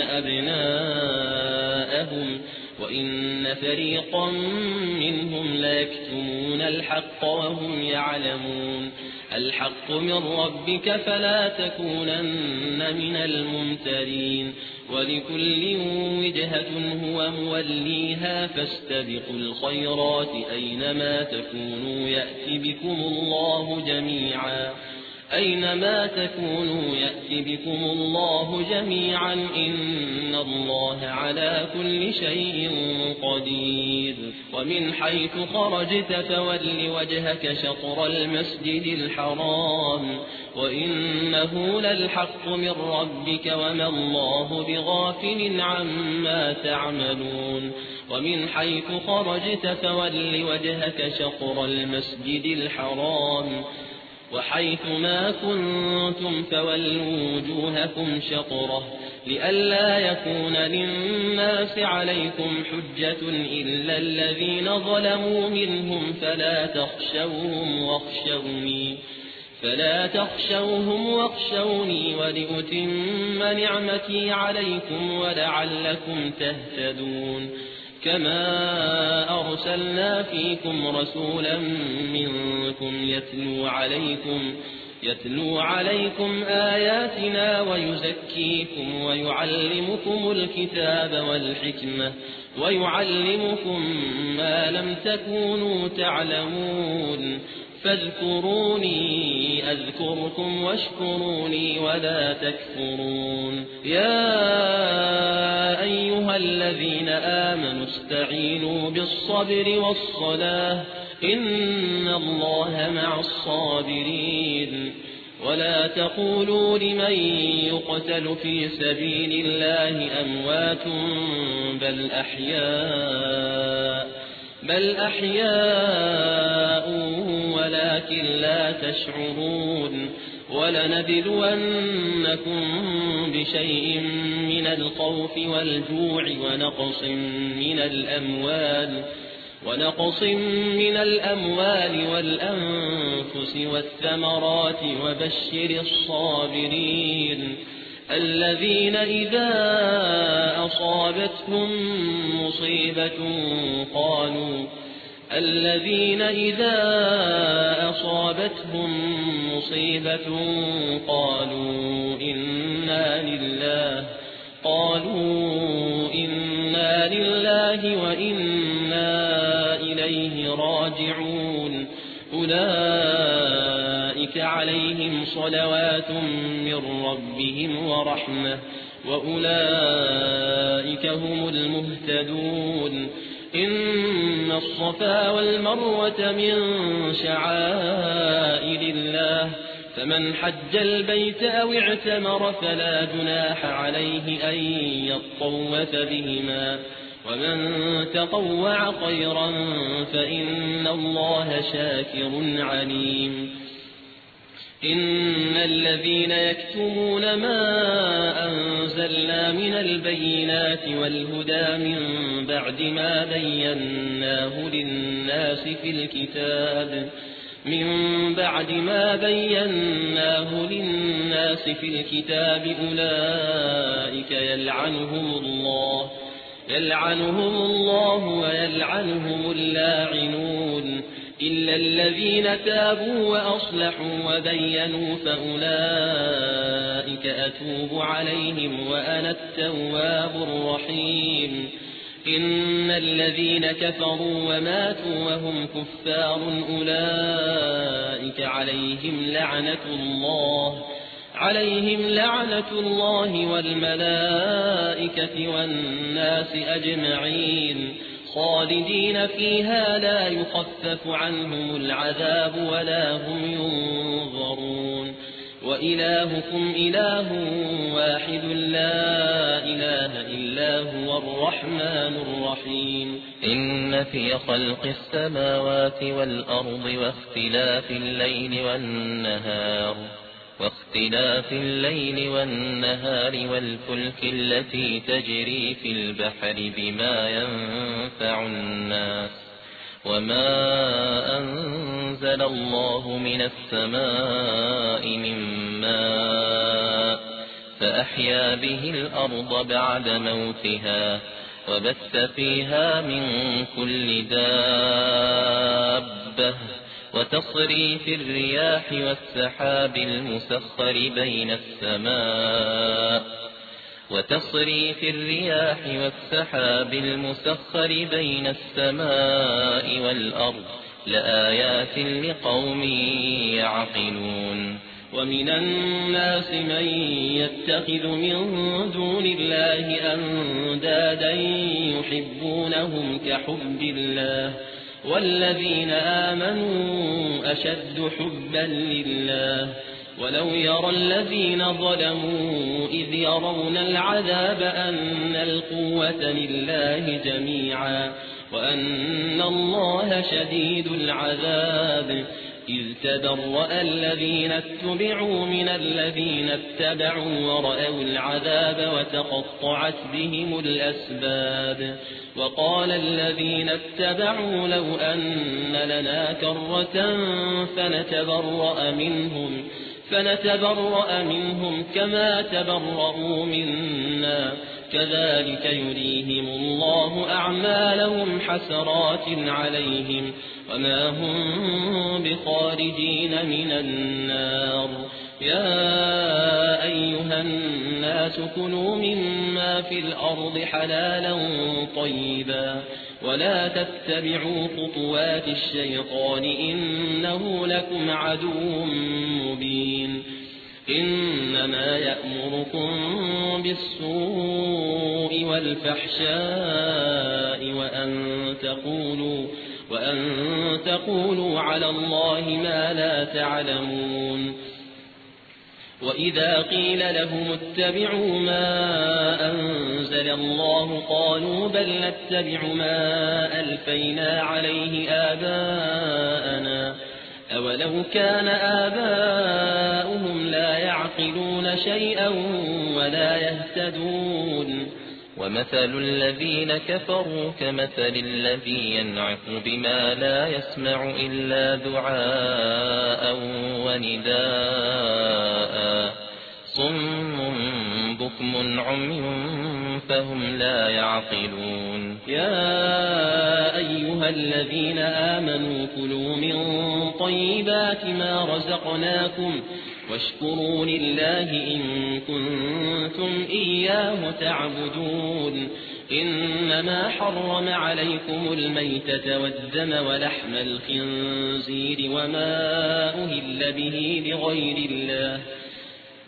أبناءهم وإن فريقا منهم ليكتمون الحق وهم يعلمون الحق من ربك فلا تكونن من الممترين ولكل وجهة هو موليها فاستبقوا الخيرات أينما تكونوا يأتي بكم الله جميعا أينما تكونوا يأتي بكم الله جميعا إن الله على كل شيء قدير ومن حيث خرجت فول وجهك شطر المسجد الحرام وإنه للحق من ربك وما الله بغافل عما تعملون ومن حيث خرجت فول وجهك شطر المسجد الحرام وحيث ما كنتم فولوا وجوهكم شطره لئلا يكون للناس عليكم حجة إلا الذين ظلموا منهم فلا تخشوهم واخشوني فلا تخشوهم واخشوني ولأتم نعمتي عليكم ولعلكم تهتدون كما أرسلنا فيكم رسولا منكم يتلو عليكم يتلو عليكم آياتنا ويزكيكم ويعلمكم الكتاب والحكمة ويعلمكم ما لم تكونوا تعلمون فاذكروني أذكركم واشكروني ولا تكفرون يا أيها الذين آمنوا استعينوا بالصبر والصلاة إن الله مع الصابرين ولا تقولوا لمن يقتل في سبيل الله أموات بل أحياء بل أحياء ولكن لا تشعرون ولنبلونكم بشيء من الخوف والجوع ونقص من الأموال ونقص من الأموال والأنفس والثمرات وبشر الصابرين الذين إذا أصابتهم مصيبة قالوا الذين إذا أصابتهم مصيبة قالوا إنا لله قالوا إنا لله وإنا إليه راجعون أولئك عليهم صلوات من ربهم ورحمة وأولئك هم المهتدون إن الصفا والمروة من شعائر الله فمن حج البيت أو اعتمر فلا جناح عليه أن يطوف بهما ومن تطوع خيرا فإن الله شاكر عليم إن الذين يكتمون ما أنزلنا من البينات والهدى من بعد ما بيناه للناس في الكتاب من بعد ما بيناه للناس في الكتاب أولئك يلعنهم الله يلعنهم الله ويلعنهم اللاعنون إلا الذين تابوا وأصلحوا وبينوا فأولئك أتوب عليهم وأنا التواب الرحيم إن الذين كفروا وماتوا وهم كفار أولئك عليهم لعنة الله عليهم لعنة الله والملائكة والناس أجمعين خالدين فيها لا يخفف عنهم العذاب ولا هم ينظرون وإلهكم إله واحد لا إله إلا هو الرحمن الرحيم إن في خلق السماوات والأرض واختلاف الليل والنهار واختلاف الليل والنهار والفلك التي تجري في البحر بما ينفع الناس وما أنزل الله من السماء من ماء فأحيا به الأرض بعد موتها وبث فيها من كل دابة وتصريف الرياح والسحاب المسخر بين السماء وتصريف الرياح والسحاب المسخر بين السماء والأرض لآيات لقوم يعقلون ومن الناس من يتخذ من دون الله أندادا يحبونهم كحب الله والذين آمنوا أشد حبا لله ولو يرى الذين ظلموا إذ يرون العذاب أن القوة لله جميعا وأن الله شديد العذاب إذ تبرأ الذين اتبعوا من الذين اتبعوا ورأوا العذاب وتقطعت بهم الأسباب وقال الذين اتبعوا لو أن لنا كرة فنتبرأ منهم فنتبرأ منهم كما تبرأوا منا كذلك يريهم الله أعمالهم حسرات عليهم وما هم بخارجين من النار يا أيها الناس كلوا مما في الأرض حلالا طيبا ولا تتبعوا خطوات الشيطان إنه لكم عدو مبين إنما يأمركم بالسوء والفحشاء وأن تقولوا وأن تقولوا على الله ما لا تعلمون وإذا قيل لهم اتبعوا ما أنزل الله قالوا بل نتبع ما ألفينا عليه آباءنا أولو كان آباؤهم لا يعقلون شيئا ولا يهتدون ومثل الذين كفروا كمثل الذي ينعق بما لا يسمع إلا دعاء ونداء صم بكم عمي فهم لا يعقلون يا أيها الذين آمنوا كلوا من طيبات ما رزقناكم واشكروا لله إن كنتم إياه تعبدون إنما حرم عليكم الميتة والدم ولحم الخنزير وما أهل به لغير الله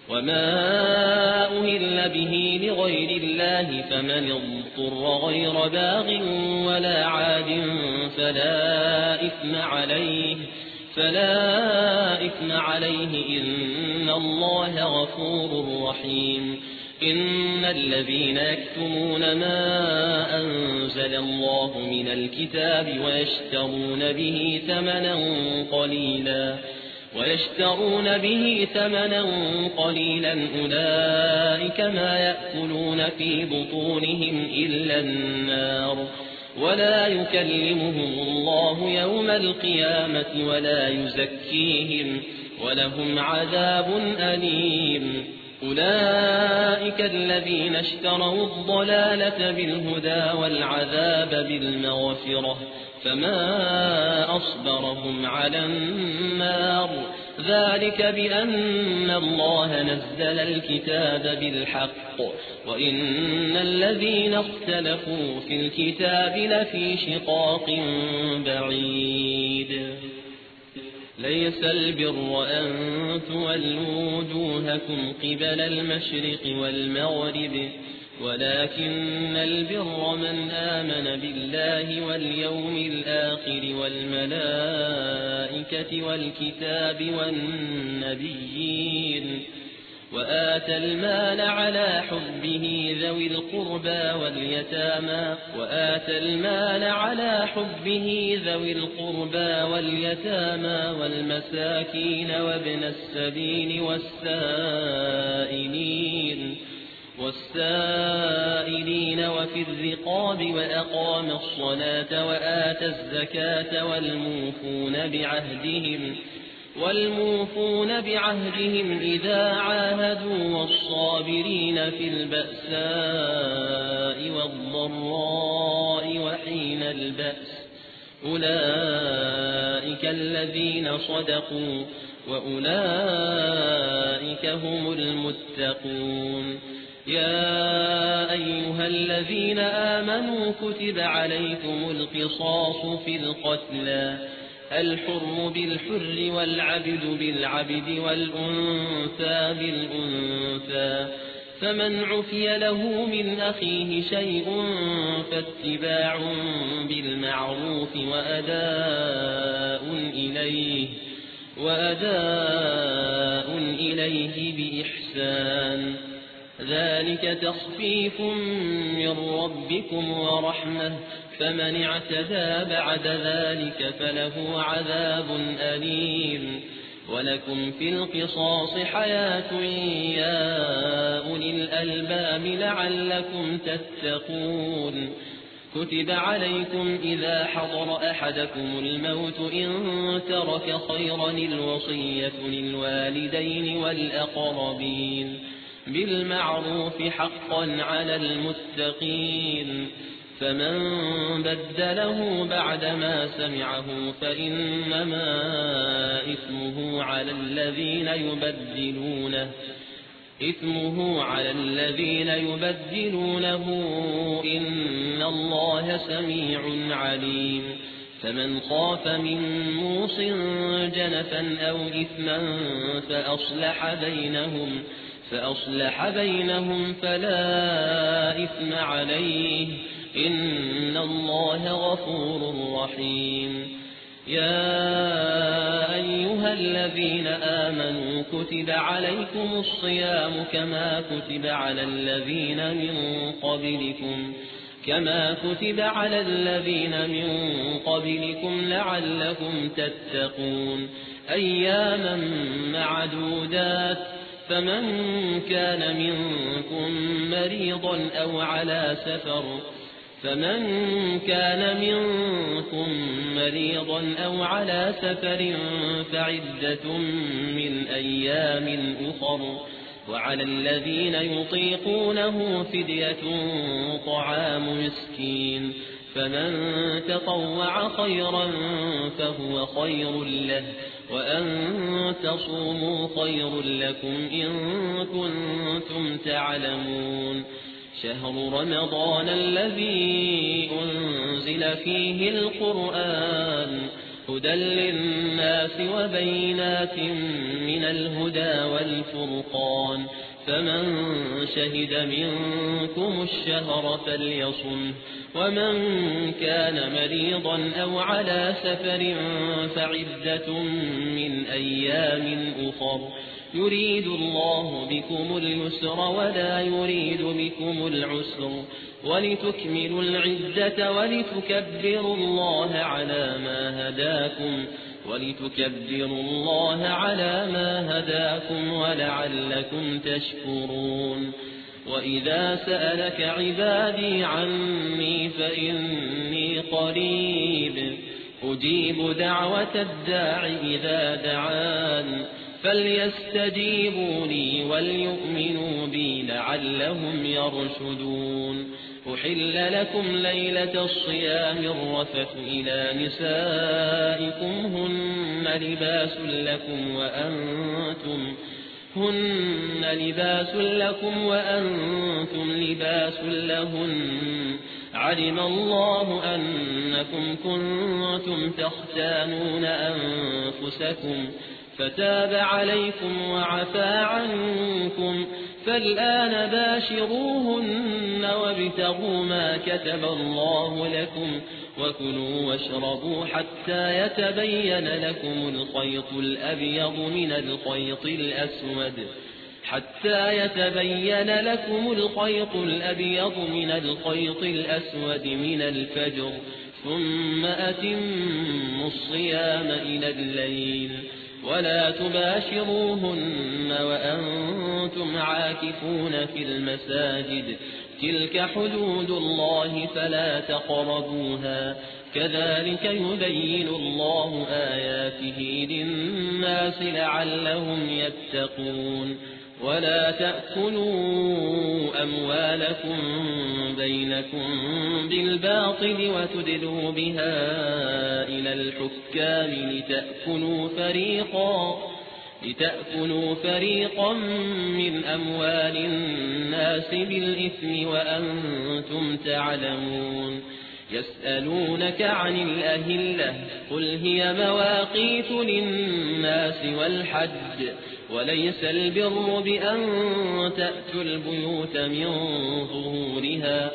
وما أهل به لغير الله فمن اضطر غير باغ ولا عاد فلا إثم عليه فلا إثم عليه إن الله غفور رحيم إن الذين يكتمون ما أنزل الله من الكتاب ويشترون به ثمنا قليلا ويشترون به ثمنا قليلا أولئك ما يأكلون في بطونهم إلا النار ولا يكلمهم الله يوم القيامة ولا يزكيهم ولهم عذاب أليم أولئك الذين اشتروا الضلالة بالهدى والعذاب بالمغفرة فما أصبرهم على النار ذلك بأن الله نزل الكتاب بالحق وإن الذين اختلفوا في الكتاب لفي شقاق بعيد ليس البر أن تولوا وجوهكم قبل المشرق والمغرب ولكن البر من آمن بالله واليوم الآخر والملائكة والكتاب والنبيين وآتى المال على حبه ذوي القربى واليتامى وآتى المال على حبه ذوي القربى واليتامى والمساكين وابن السبيل والسائلين والسائلين وفي الرقاب وأقام الصلاة وآتى الزكاة والموفون بعهدهم والموفون بعهدهم إذا عاهدوا والصابرين في البأساء والضراء وحين البأس أولئك الذين صدقوا وأولئك هم المتقون يا أيها الذين آمنوا كتب عليكم القصاص في القتلى الحر بالحر والعبد بالعبد والأنثى بالأنثى فمن عفي له من أخيه شيء فاتباع بالمعروف وأداء إليه وأداء إليه بإحسان ذلك تخفيف من ربكم ورحمة فمن اعتدى بعد ذلك فله عذاب أليم ولكم في القصاص حياة يا أولي الألباب لعلكم تتقون كتب عليكم إذا حضر أحدكم الموت إن ترك خيرا الوصية للوالدين والأقربين بالمعروف حقا على المتقين فمن بدله بعدما سمعه فإنما إثمه على الذين يبدلونه إثمه على الذين يبدلونه إن الله سميع عليم فمن خاف من موص جنفا أو إثما فأصلح بينهم فأصلح بينهم فلا إثم عليه إن الله غفور رحيم يا أيها الذين آمنوا كتب عليكم الصيام كما كتب على الذين من قبلكم كما كتب على الذين من قبلكم لعلكم تتقون أياما معدودات فمن كان منكم مريضا أو على سفر فمن كان منكم مريضا أو على سفر فعدة من أيام أخر وعلى الذين يطيقونه فدية طعام مسكين فمن تطوع خيرا فهو خير له وأن تصوموا خير لكم إن كنتم تعلمون شهر رمضان الذي أنزل فيه القرآن هدى للناس وبينات من الهدى والفرقان فمن شهد منكم الشهر فليصم ومن كان مريضا أو على سفر فعدة من أيام أخر يريد الله بكم اليسر ولا يريد بكم العسر ولتكملوا العدة ولتكبروا الله على ما هداكم ولتكبروا الله على ما هداكم ولعلكم تشكرون وإذا سألك عبادي عني فإني قريب أجيب دعوة الداع إذا دعان فليستجيبوا لي وليؤمنوا بي لعلهم يرشدون أحل لكم ليلة الصيام الرفث إلى نسائكم هن لباس لكم وأنتم هن لباس لكم وأنتم لباس لهن علم الله أنكم كنتم تختانون أنفسكم فتاب عليكم وعفى عنكم فالآن باشروهن وابتغوا ما كتب الله لكم وكلوا واشربوا حتى يتبين لكم الخيط الأبيض من الخيط الأسود حتى يتبين لكم الخيط الأبيض من الخيط الأسود من الفجر ثم أتموا الصيام إلى الليل ولا تباشروهن وأنتم عاكفون في المساجد تلك حدود الله فلا تقربوها كذلك يبين الله آياته للناس لعلهم يتقون ولا تأكلوا أموالكم بينكم بالباطل وتدلوا بها إلى الحكام لتأكلوا فريقا لتأكلوا فريقا من أموال الناس بالإثم وأنتم تعلمون يسألونك عن الأهلة قل هي مواقيت للناس والحج وليس البر بأن تأتوا البيوت من ظهورها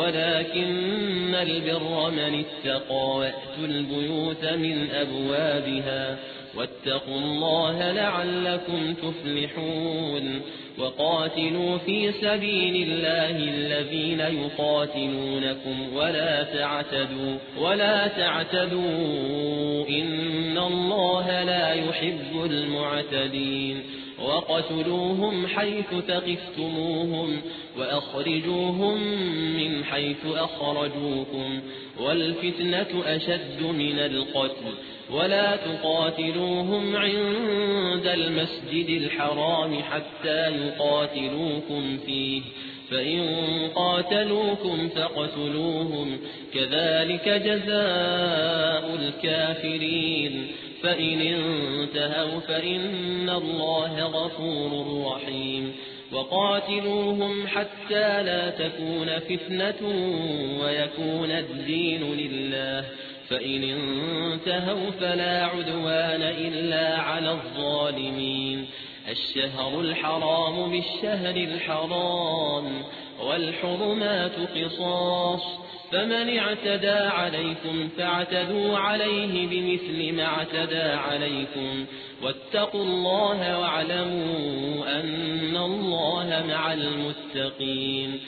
ولكن البر من اتقى وأتوا البيوت من أبوابها واتقوا الله لعلكم تفلحون وقاتلوا في سبيل الله الذين يقاتلونكم ولا تعتدوا ولا تعتدوا إن الله لا يحب المعتدين وقتلوهم حيث ثقفتموهم وأخرجوهم من حيث أخرجوكم والفتنة أشد من القتل ولا تقاتلوهم عند المسجد الحرام حتى يقاتلوكم فيه فإن قاتلوكم فاقتلوهم كذلك جزاء الكافرين فإن انتهوا فإن الله غفور رحيم وقاتلوهم حتى لا تكون فتنة ويكون الدين لله فإن انتهوا فلا عدوان إلا على الظالمين الشهر الحرام بالشهر الحرام والحرمات قصاص فمن اعتدى عليكم فاعتدوا عليه بمثل ما اعتدى عليكم واتقوا الله واعلموا أن الله مع المتقين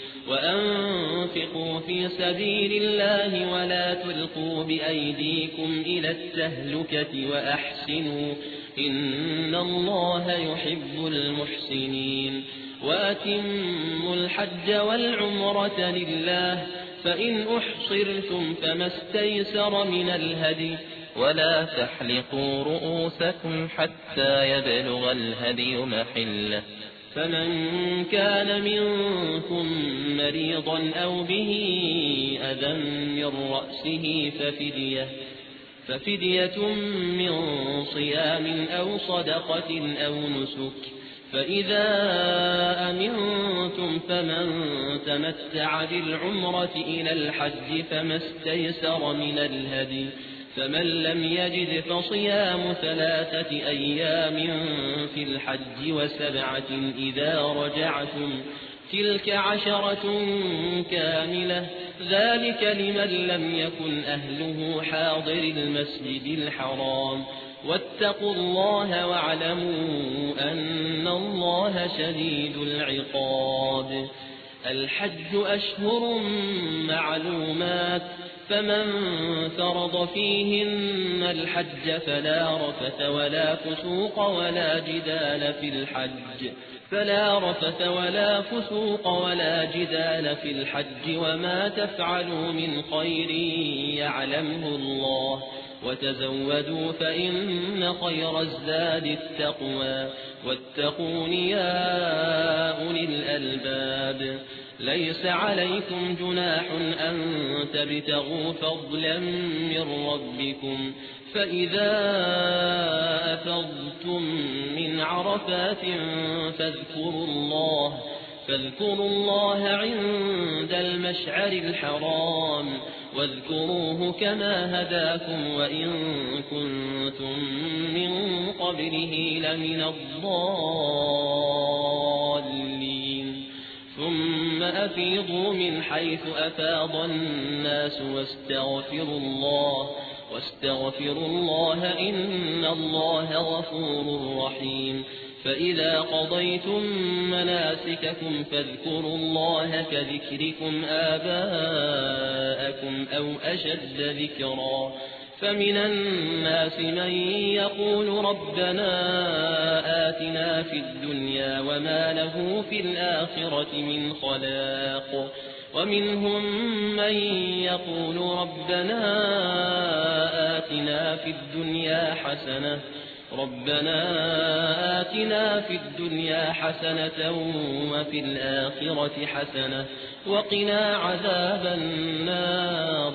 وأنفقوا في سبيل الله ولا تلقوا بأيديكم إلى التهلكة وأحسنوا إن الله يحب المحسنين وأتموا الحج والعمرة لله فإن أحصرتم فما استيسر من الهدي ولا تحلقوا رؤوسكم حتى يبلغ الهدي محله فمن كان منكم مريضا أو به أذى من رأسه ففدية ففدية من صيام أو صدقة أو نسك فإذا أمنتم فمن تمتع بالعمرة إلى الحج فما استيسر من الهدي فمن لم يجد فصيام ثلاثة أيام في الحج وسبعة إذا رجعتم تلك عشرة كاملة ذلك لمن لم يكن أهله حاضر المسجد الحرام واتقوا الله واعلموا أن الله شديد العقاب. الحج أشهر معلومات فمن فرض فيهن الحج فلا رفث ولا فسوق ولا جدال في الحج فلا رفث ولا فسوق ولا جدال في الحج وما تفعلوا من خير يعلمه الله وتزودوا فإن خير الزاد التقوى واتقون يا أولي الألباب. ليس عليكم جناح أن تبتغوا فضلا من ربكم فإذا أفضتم من عرفات فاذكروا الله فاذكروا الله عند المشعر الحرام واذكروه كما هداكم وإن كنتم من قبله لمن الضالين. ثم أفيضوا من حيث أفاض الناس واستغفروا الله واستغفروا الله إن الله غفور رحيم. فإذا قضيتم مناسككم فاذكروا الله كذكركم آباءكم أو أشد ذكرا. فمن الناس من يقول ربنا آتنا في الدنيا وما له في الآخرة من خلاق ومنهم من يقول ربنا آتنا في الدنيا حسنة ربنا آتنا في الدنيا حسنة وفي الآخرة حسنة وقنا عذاب النار.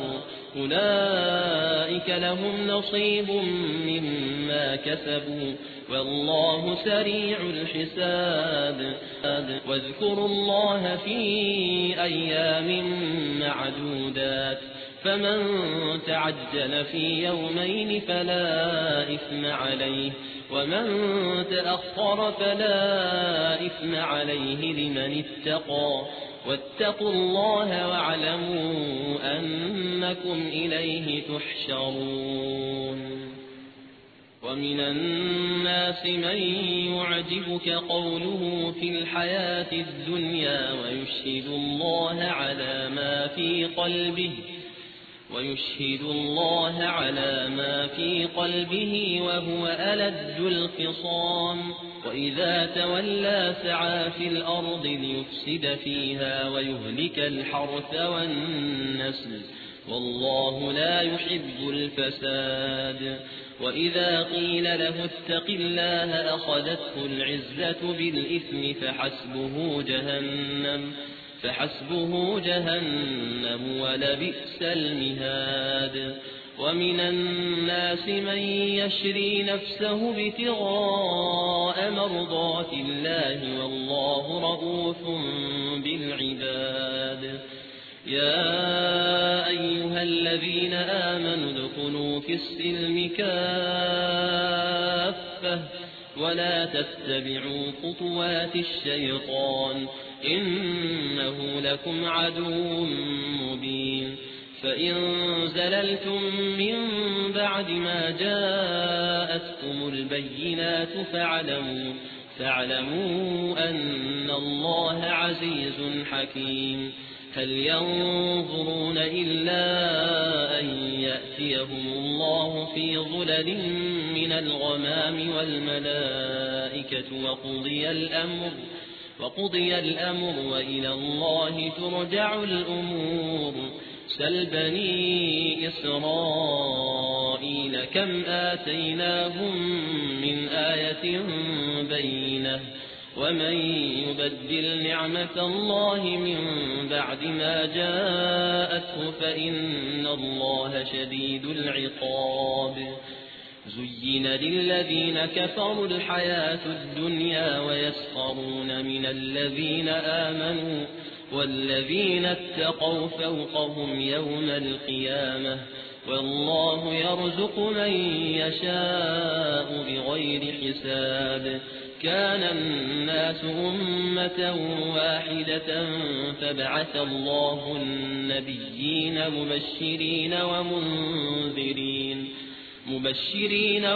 أولئك لهم نصيب مما كسبوا والله سريع الحساب. واذكروا الله في أيام معدودات فمن تعجل في يومين فلا إثم عليه ومن تأخر فلا إثم عليه لمن اتقى واتقوا الله واعلموا أنكم إليه تحشرون. ومن الناس من يعجبك قوله في الحياة الدنيا ويشهد الله على ما في قلبه ويشهد الله على ما في قلبه وهو ألد الخصام وإذا تولى سعى في الأرض ليفسد فيها ويهلك الحرث والنسل والله لا يحب الفساد. وإذا قيل له اتق الله أخذته العزة بالإثم فحسبه جهنم فحسبه جهنم ولبئس المهاد. ومن الناس من يشري نفسه ابتغاء مرضات الله والله رؤوف بالعباد. يا أيها الذين آمنوا ادخلوا في السلم كافة ولا تتبعوا خطوات الشيطان إنه لكم عدو مبين. فإن زللتم من بعد ما جاءتكم البينات فاعلموا فاعلموا أن الله عزيز حكيم. هل ينظرون إلا أن يأتيهم الله في ظلل من الغمام والملائكة وقضي الأمر وقضي الأمر وإلى الله ترجع الأمور. سل بني إسرائيل كم آتيناهم من آية بينة ومن يبدل نعمة الله من بعد ما جاءته فإن الله شديد العقاب. زين للذين كفروا الحياة الدنيا ويسخرون من الذين آمنوا والذين اتقوا فوقهم يوم القيامة والله يرزق من يشاء بغير حساب كان الناس أمة واحدة فبعث الله النبيين مبشرين ومنذرين مبشرين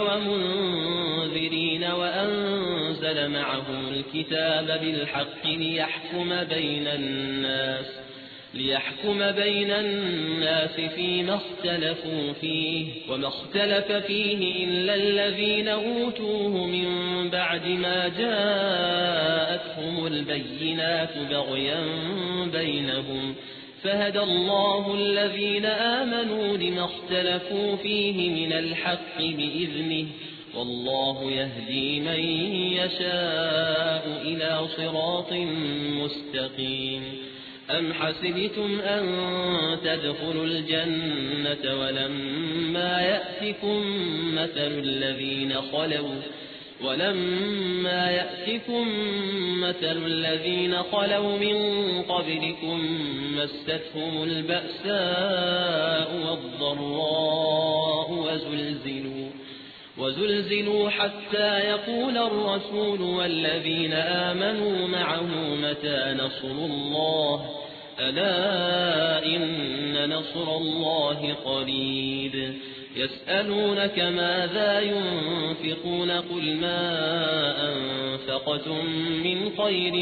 ومنذرين وأنزل معهم الكتاب بالحق ليحكم بين الناس ليحكم بين الناس فيما اختلفوا فيه وما اختلف فيه إلا الذين أوتوه من بعد ما جاءتهم البينات بغيا بينهم فهدى الله الذين آمنوا لما اختلفوا فيه من الحق بإذنه والله يهدي من يشاء إلى صراط مستقيم أم حسبتم أن تدخلوا الجنة ولما يأتكم مثل الذين خلوا ولما يأتكم مثل الذين خلوا من قبلكم مستهم البأساء والضراء وزلزلوا وزلزلوا حتى يقول الرسول والذين آمنوا معه متى نصر الله ألا إن نصر الله قريب يسألونك ماذا ينفقون قل ما أنفقتم من خير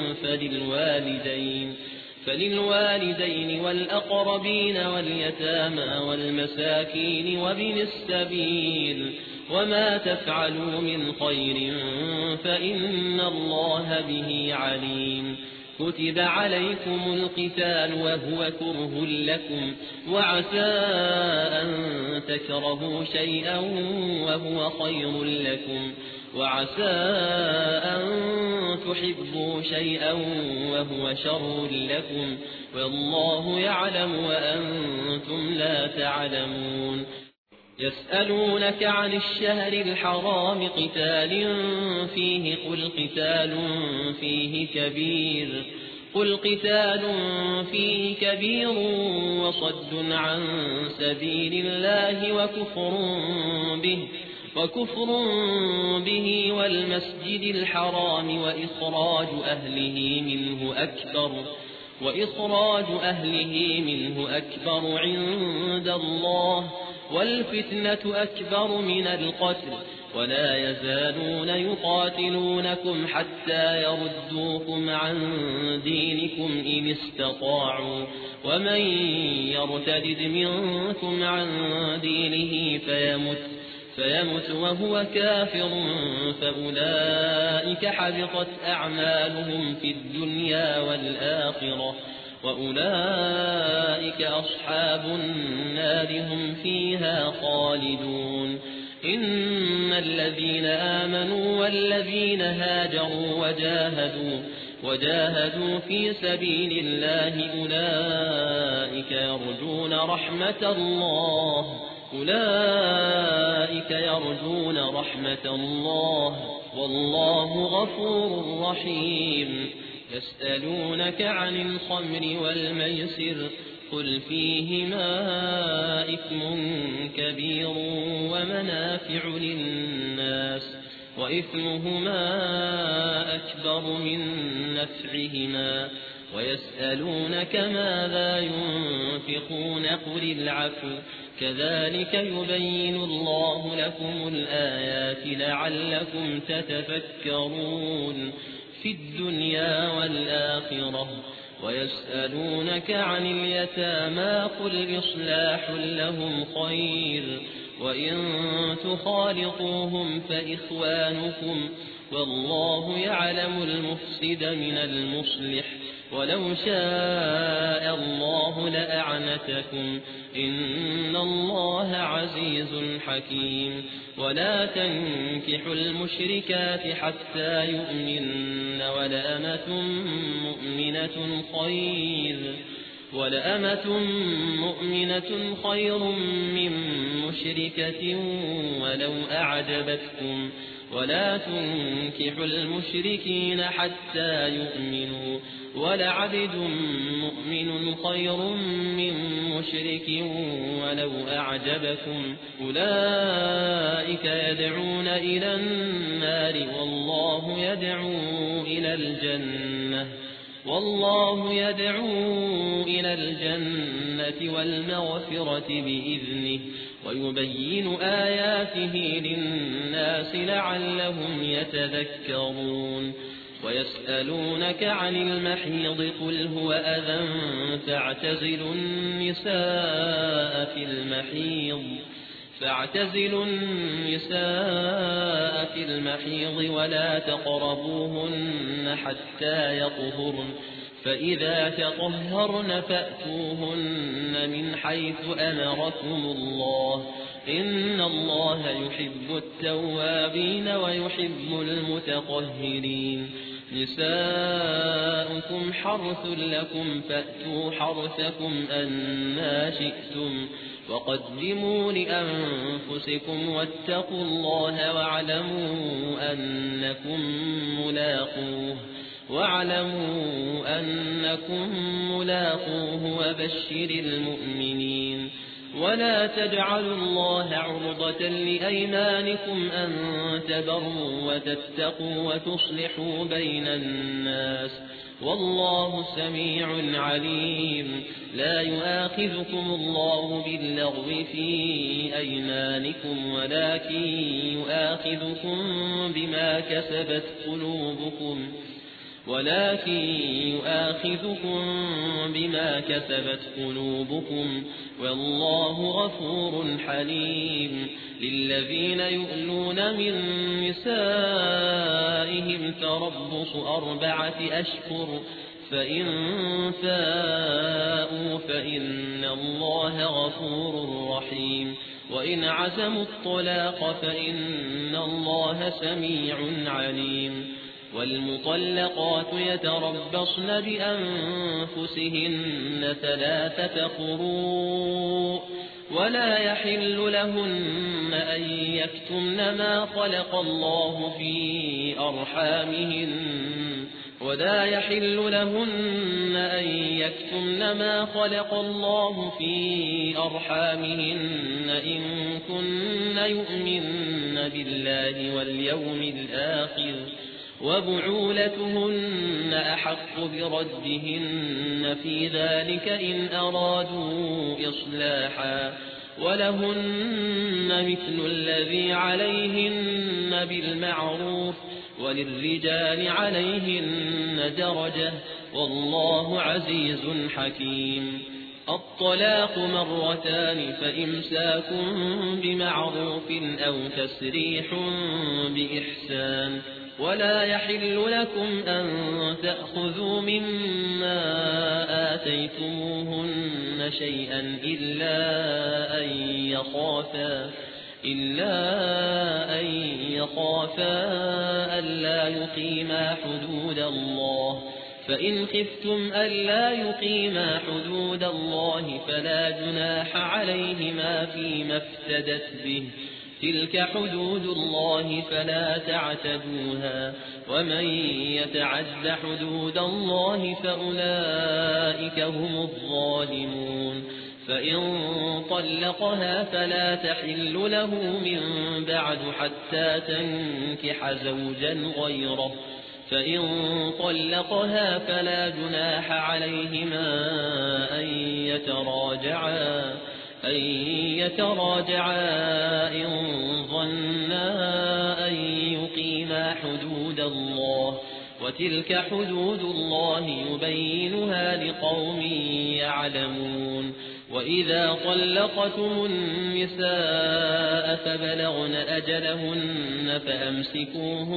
فللوالدين فللوالدين والأقربين واليتامى والمساكين وابن السبيل وما تفعلوا من خير فإن الله به عليم كتب عليكم القتال وهو كره لكم وعسى أن تكرهوا شيئا وهو خير لكم وعسى أن تحبوا شيئا وهو شر لكم والله يعلم وأنتم لا تعلمون يسألونك عن الشهر الحرام قتال فيه قل قتال فيه كبير قل قتال فيه كبير وصد عن سبيل الله وكفر به وكفر به والمسجد الحرام وإخراج أهله منه أكبر وإخراج أهله منه أكبر عند الله والفتنة أكبر من القتل ولا يزالون يقاتلونكم حتى يردوكم عن دينكم إن استطاعوا ومن يرتد منكم عن دينه فيمت فيمت وهو كافر فأولئك حبطت أعمالهم في الدنيا والآخرة وأولئك أصحاب النار هم فيها خالدون إن الذين آمنوا والذين هاجروا وجاهدوا وجاهدوا في سبيل الله أولئك يرجون رحمة الله أولئك يرجون رحمة الله والله غفور رحيم يسألونك عن الخمر والميسر قل فيهما إثم كبير ومنافع للناس وإثمهما أكبر من نفعهما ويسألونك ماذا ينفقون قل العفو كذلك يبين الله لكم الآيات لعلكم تتفكرون في الدنيا والآخرة ويسألونك عن اليتامى قل إصلاح لهم خير وإن تخالطوهم فإخوانكم والله يعلم المفسد من المصلح ولو شاء الله لأعنتكم إن الله عزيز حكيم ولا تنكحوا المشركات حتى يؤمن ولأمة مؤمنة خير ولأمة مؤمنة خير من مشركة ولو أعجبتكم ولا تنكحوا المشركين حتى يؤمنوا ولعبد مؤمن خير من مشرك ولو أعجبكم أولئك يدعون إلى النار والله يدعو إلى الجنة والله يدعو إلى الجنة والمغفرة بإذنه ويبين آياته للناس لعلهم يتذكرون ويسألونك عن المحيض قل هو أذى فاعتزلوا النساء في المحيض فاعتزلوا النساء في المحيض ولا تقربوهن حتى يطهرن فإذا تطهرن فأتوهن من حيث أمركم الله إن الله يحب التوابين ويحب المتطهرين نساؤكم حرث لكم فأتوا حرثكم أنى شئتم وقدموا لأنفسكم واتقوا الله واعلموا أنكم ملاقوه واعلموا أنكم ملاقوه وبشر المؤمنين ولا تجعلوا الله عرضة لأيمانكم أن تبروا وتتقوا وتصلحوا بين الناس والله سميع عليم لا يؤاخذكم الله باللغو في أيمانكم ولكن يؤاخذكم بما كسبت قلوبكم ولكن يؤاخذكم بما كسبت قلوبكم والله غفور حليم للذين يؤلون من نسائهم تربص أربعة أشهر فإن فاءوا فإن الله غفور رحيم وإن عزموا الطلاق فإن الله سميع عليم والمطلقات يتربصن بأنفسهن ثلاثة قروء ولا يحل لهن أن يكتمن ما خلق الله في أرحامهن ولا يحل لهن أن يكتمن ما خلق الله في أرحامهن إن كن يؤمن بالله واليوم الآخر وبعولتهن أحق بردهن في ذلك إن أرادوا إصلاحا ولهن مثل الذي عليهن بالمعروف وللرجال عليهن درجة والله عزيز حكيم الطلاق مرتان فإمساك بمعروف أو تسريح بإحسان ولا يحل لكم أن تأخذوا مما آتيتموهن شيئا إلا أن يخافا إلا أن يخافا ألا يقيما حدود الله فإن خفتم ألا يقيما حدود الله فلا جناح عليهما فيما افتدت به تلك حدود الله فلا تعتدوها ومن يتعد حدود الله فأولئك هم الظالمون فإن طلقها فلا تحل له من بعد حتى تنكح زوجا غيره فإن طلقها فلا جناح عليهما أن يتراجعا أن يتراجعا إن ظنا أن يقيما حدود الله وتلك حدود الله يبينها لقوم يعلمون وإذا طلقتم النساء فبلغن أجلهن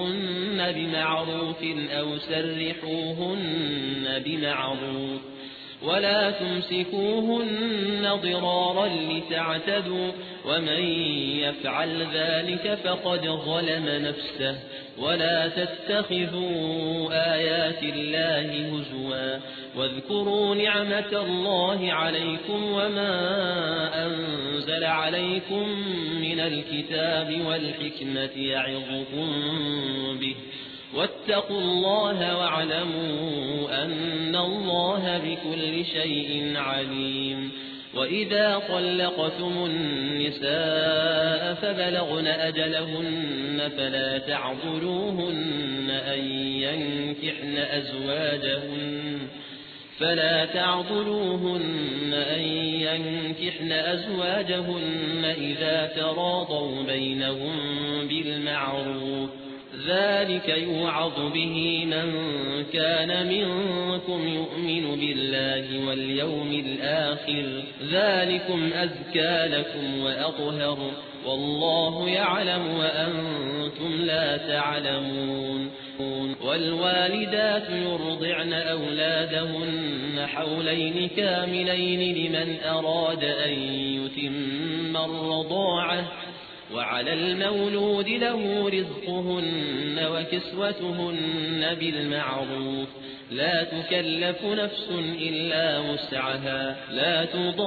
فأمسكوهن بمعروف أو سرحوهن بمعروف ولا تمسكوهن ضرارا لتعتدوا ومن يفعل ذلك فقد ظلم نفسه ولا تتخذوا آيات الله هزوا واذكروا نعمة الله عليكم وما أنزل عليكم من الكتاب والحكمة يعظكم به واتقوا الله واعلموا أن الله بكل شيء عليم. وإذا طلقتم النساء فبلغن أجلهن فلا تعضلوهن أن ينكحن أزواجهن فلا تعضلوهن أن ينكحن أزواجهن إذا تراضوا بينهم بالمعروف ذلك يوعظ به من كان منكم يؤمن بالله واليوم الآخر ذلكم أزكى لكم وأطهر والله يعلم وأنتم لا تعلمون. والوالدات يرضعن أولادهن حولين كاملين لمن أراد أن يتم الرضاعة وعلى المولود له رزقهن وكسوتهن بالمعروف لا تكلف نفس إلا وسعها لا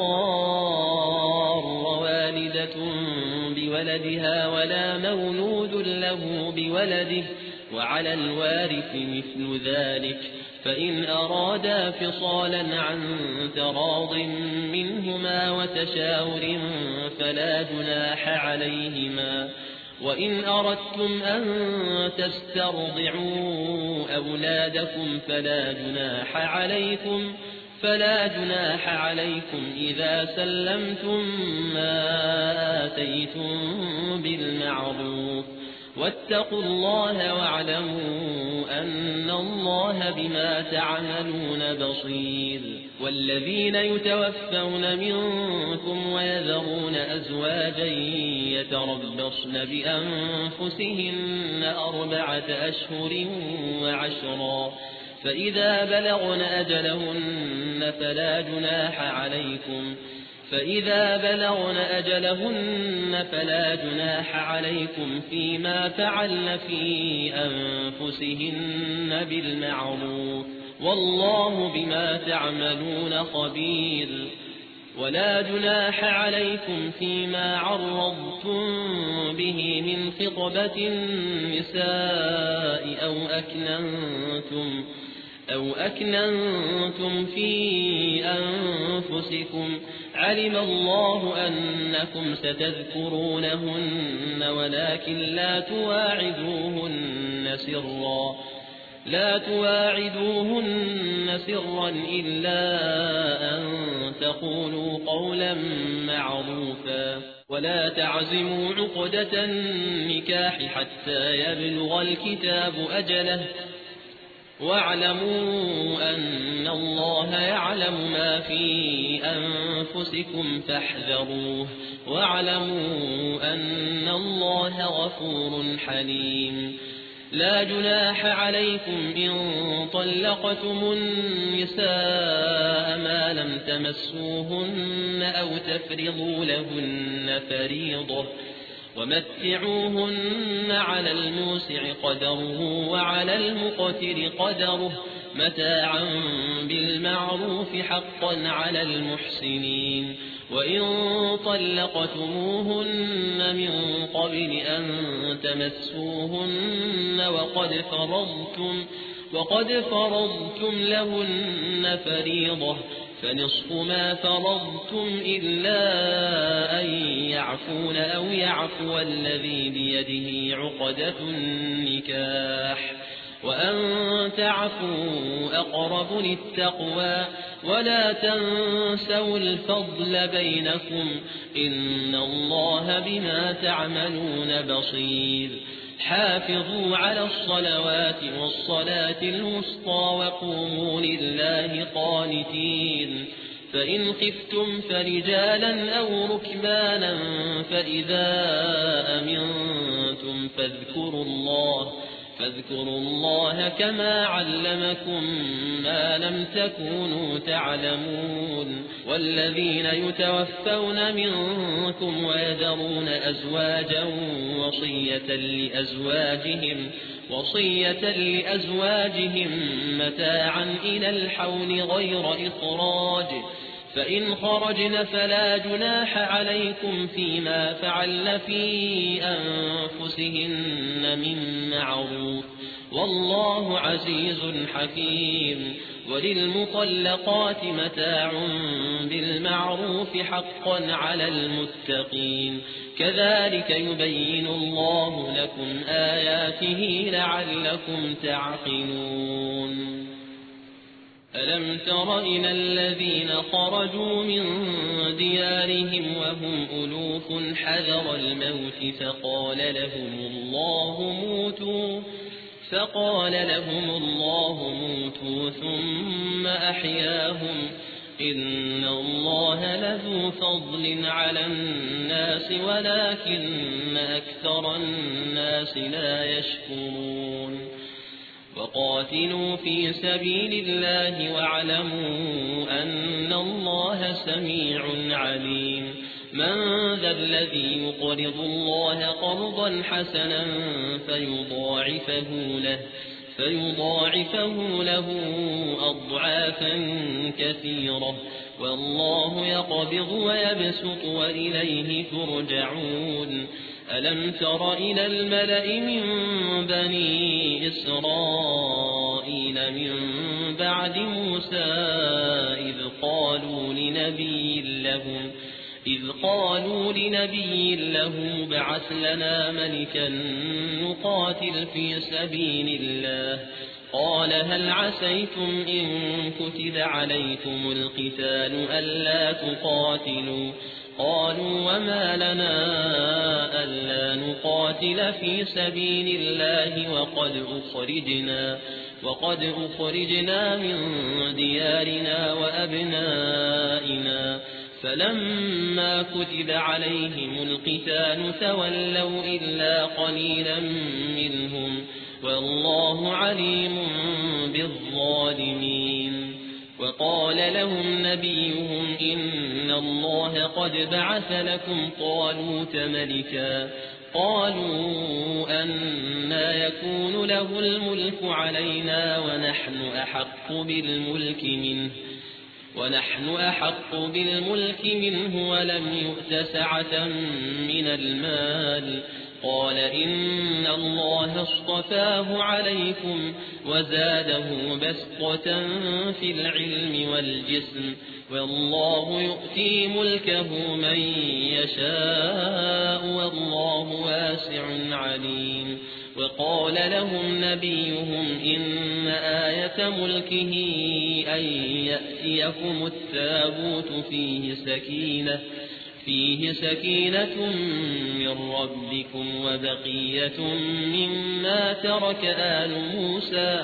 تضار والدة بولدها ولا مولود له بولده وعلى الوارث مثل ذلك فإن أرادا فصالا عن تراض منهما وتشاور فلا جناح عليهما. وإن أردتم أن تسترضعوا أولادكم فلا جناح عليكم فلا جناح عليكم إذا سلمتم ما آتيتم بالمعروف واتقوا الله واعلموا أن الله بما تعملون بصير. والذين يتوفون منكم ويذرون أزواجا يتربصن بأنفسهن أربعة أشهر وعشرا فإذا بلغن أجلهن فلا جناح عليكم فإذا بلغن أجلهن فلا جناح عليكم فيما فعلن في أنفسهن بالمعروف والله بما تعملون خبير. ولا جناح عليكم فيما عرضتم به من خطبة النساء أو أكننتم أو أكننتم في أنفسكم علم الله أنكم ستذكرونهن ولكن لا تواعدوهن سرا لا تواعدوهن سرا إلا أن تقولوا قولا معروفا ولا تعزموا عقدة النكاح حتى يبلغ الكتاب أجله واعلموا أن الله يعلم ما في أنفسكم فاحذروه واعلموا أن الله غفور حليم. لا جناح عليكم إن طلقتم النساء ما لم تمسوهن أو تفرضوا لهن فريضة ومتعوهن على الموسع قدره وعلى المقتر قدره متاعا بالمعروف حقا على المحسنين. وإن طلقتموهن من قبل أن تمسوهن وقد فرضتم وقد فرضتم لهن فريضة فنصف ما فرضتم إلا أن يعفون أو يعفو الذي بيده عقدة النكاح وأن تعفوا أقرب للتقوى ولا تنسوا الفضل بينكم إن الله بما تعملون بصير. حافظوا على الصلوات والصلاة الوسطى وقوموا لله قانتين. فإن خفتم فرجالا أو ركبانا فإذا أمنتم فاذكروا الله فاذكروا الله كما علمكم ما لم تكونوا تعلمون والذين يتوفون منكم ويذرون أزواجا وصية لأزواجهم وصية لأزواجهم متاعا إلى الحول غير إخراج فإن خرجن فلا جناح عليكم فيما فعلن في أنفسهن من معروف والله عزيز حكيم وللمطلقات متاع بالمعروف حقا على المتقين كذلك يبين الله لكم آياته لعلكم تعقلون ألم تر إلى الذين خرجوا من ديارهم وهم ألوف حذر الموت فقال لهم الله موتوا فقال لهم الله موتوا ثم أحياهم إن الله لذو فضل على الناس ولكن أكثر الناس لا يشكرون وقاتلوا في سبيل الله واعلموا أن الله سميع عليم من ذا الذي يقرض الله قرضا حسنا فيضاعفه له فيضاعفه له أضعافا كثيرة والله يقبض ويبسط وإليه ترجعون ألم تر إلى الملأ من بني إسرائيل من بعد موسى إذ قالوا لنبي لهم إذ قالوا لنبي له ابعث لنا ملكا نقاتل في سبيل الله قال هل عسيتم إن كتب عليكم القتال ألا تقاتلوا قالوا وما لنا ألا نقاتل في سبيل الله وقد أخرجنا وقد أخرجنا من ديارنا وأبنائنا فلما كتب عليهم القتال تولوا إلا قليلا منهم والله عليم بالظالمين وقال لهم نبيهم إن الله قد بعث لكم طالوت ملكا قالوا أنى يكون له الملك علينا ونحن أحق بالملك منه ونحن أحق بالملك منه ولم يؤت سعة من المال قال إن الله اصطفاه عليكم وزاده بسطة في العلم والجسم والله يؤتي ملكه من يشاء والله واسع عليم وقال لهم نبيهم إن آية ملكه أن يأتيكم التابوت فيه سكينة فيه سكينة من ربكم وبقية مما ترك آل موسى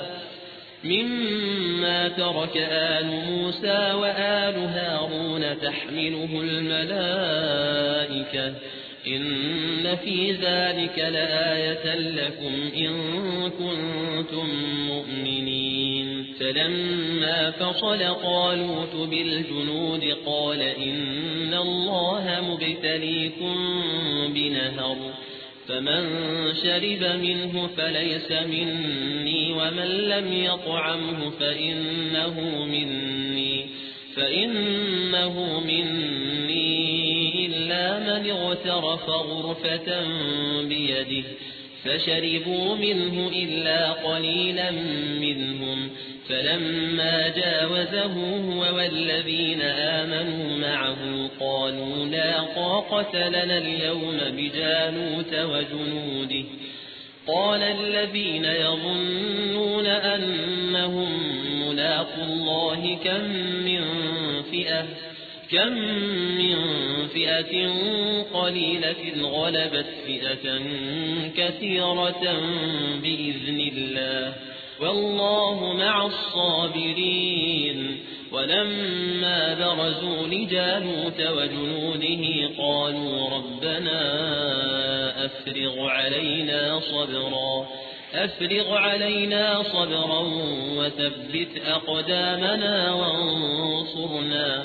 مما ترك آل موسى وآل هارون تحمله الملائكة إن في ذلك لآية لكم إن كنتم مؤمنين فلما فصل طالوت بالجنود قال إن الله مبتليكم بنهر فمن شرب منه فليس مني ومن لم يطعمه فإنه مني فإنه مني إلا من اغترف غرفة بيده فشربوا منه إلا قليلا منهم فلما جاوزه هو والذين آمنوا معه قالوا لا طاقة لنا اليوم بجالوت وجنوده قال الذين يظنون أنهم ملاقو الله كم من فئة كم من فئة قليلة غلبت فئة كثيرة بإذن الله والله مع الصابرين ولما برزوا لجالوت وجنوده قالوا ربنا أفرغ علينا صبرا أفرغ علينا صبرا وثبت أقدامنا وانصرنا,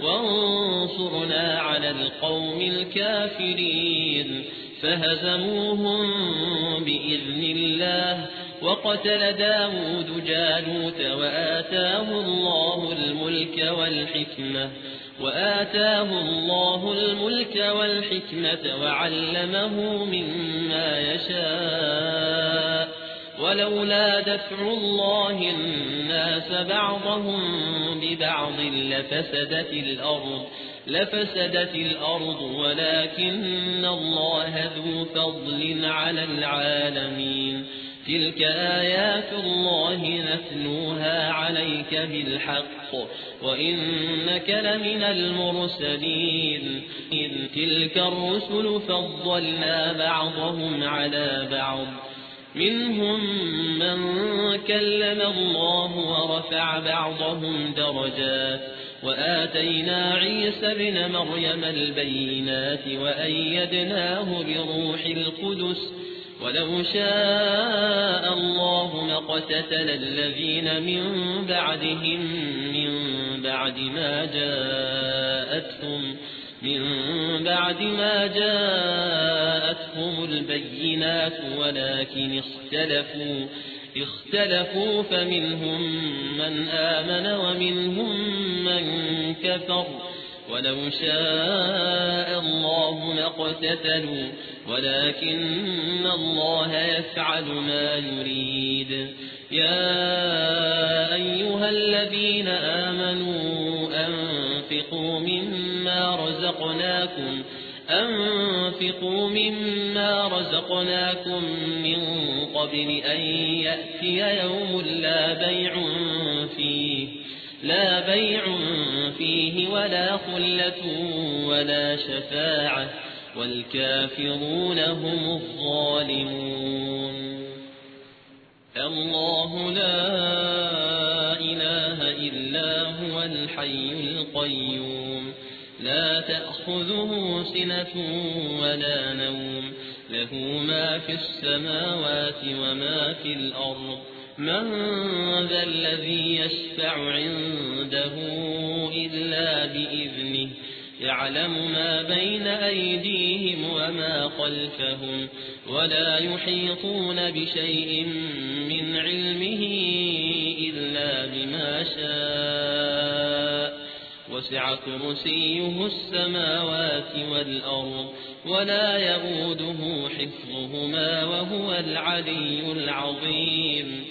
وانصرنا على القوم الكافرين. فهزموهم بإذن الله وقتل داود جالوت وآتاه الله الملك والحكمة وآتاه الله الملك والحكمة وعلمه مما يشاء ولولا دفع الله الناس بعضهم ببعض لفسدت الأرض لفسدت الأرض ولكن الله ذو فضل على العالمين. تلك آيات الله نتلوها عليك بالحق وإنك لمن المرسلين. تلك الرسل فضلنا بعضهم على بعض منهم من كلم الله ورفع بعضهم درجات وآتينا عيسى ابن مريم البينات وأيدناه بروح القدس ولو شاء الله ما اقتتل الذين من بعدهم من بعد ما جاءتهم من بعد ما جاءتهم البينات ولكن اختلفوا اختلفوا فمنهم من آمن ومنهم من كفر ولو شاء الله ما اقتتلوا ولكن الله يفعل ما يريد. يا أيها الذين آمنوا أنفقوا مما رزقناكم أنفقوا مما رزقناكم من قبل أن يأتي يوم لا بيع فيه لا بيع فيه ولا خلة ولا شفاعة والكافرون هم الظالمون. الله لا إله إلا هو الحي القيوم لا تأخذه سنة ولا نوم له ما في السماوات وما في الأرض. من ذا الذي يشفع عنده إلا بإذنه يعلم ما بين أيديهم وما خلفهم ولا يحيطون بشيء من علمه إلا بما شاء وسع كرسيه السماوات والأرض ولا يؤوده حفظهما وهو العلي العظيم.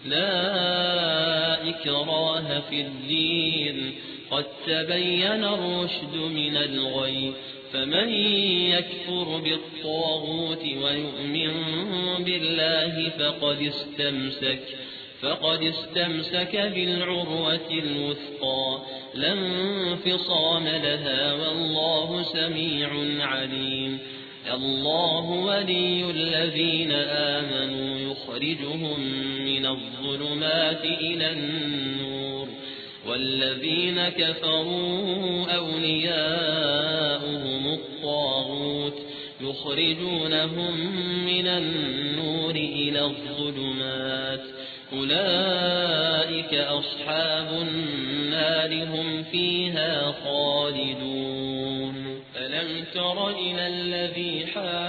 لا إكراه في الدين قد تبين الرشد من الغي فمن يكفر بالطاغوت ويؤمن بالله فقد استمسك فقد استمسك بالعروة الوثقى لا انفصام لها والله سميع عليم. الله ولي الذين آمنوا يخرجهم من الظلمات إلى النور والذين كفروا أولياؤهم الطاغوت يخرجونهم من النور إلى الظلمات أولئك أصحاب النار هم فيها خالدون. ألم تر إلى الذي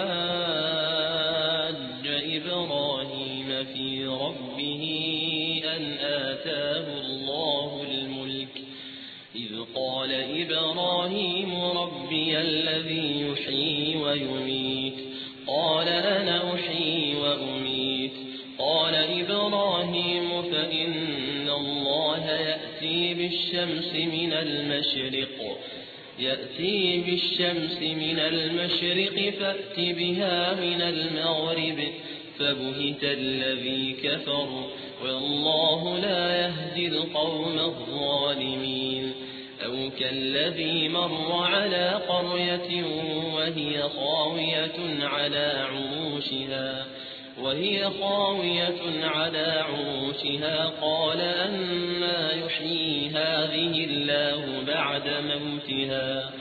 حاج إبراهيم في ربه أن آتاه الله الملك إذ قال إبراهيم ربي الذي يحيي ويميت قال أنا أحيي وأميت قال إبراهيم فإن الله يأتي بالشمس من المشرق يأتي بالشمس من المشرق فأت بها من المغرب فبهت الذي كفر والله لا يهدي القوم الظالمين. أو كالذي مر على قرية وهي خاوية على عروشها وهي خاوية على عروشها قال أنى يحيي هذه الله بعد موتها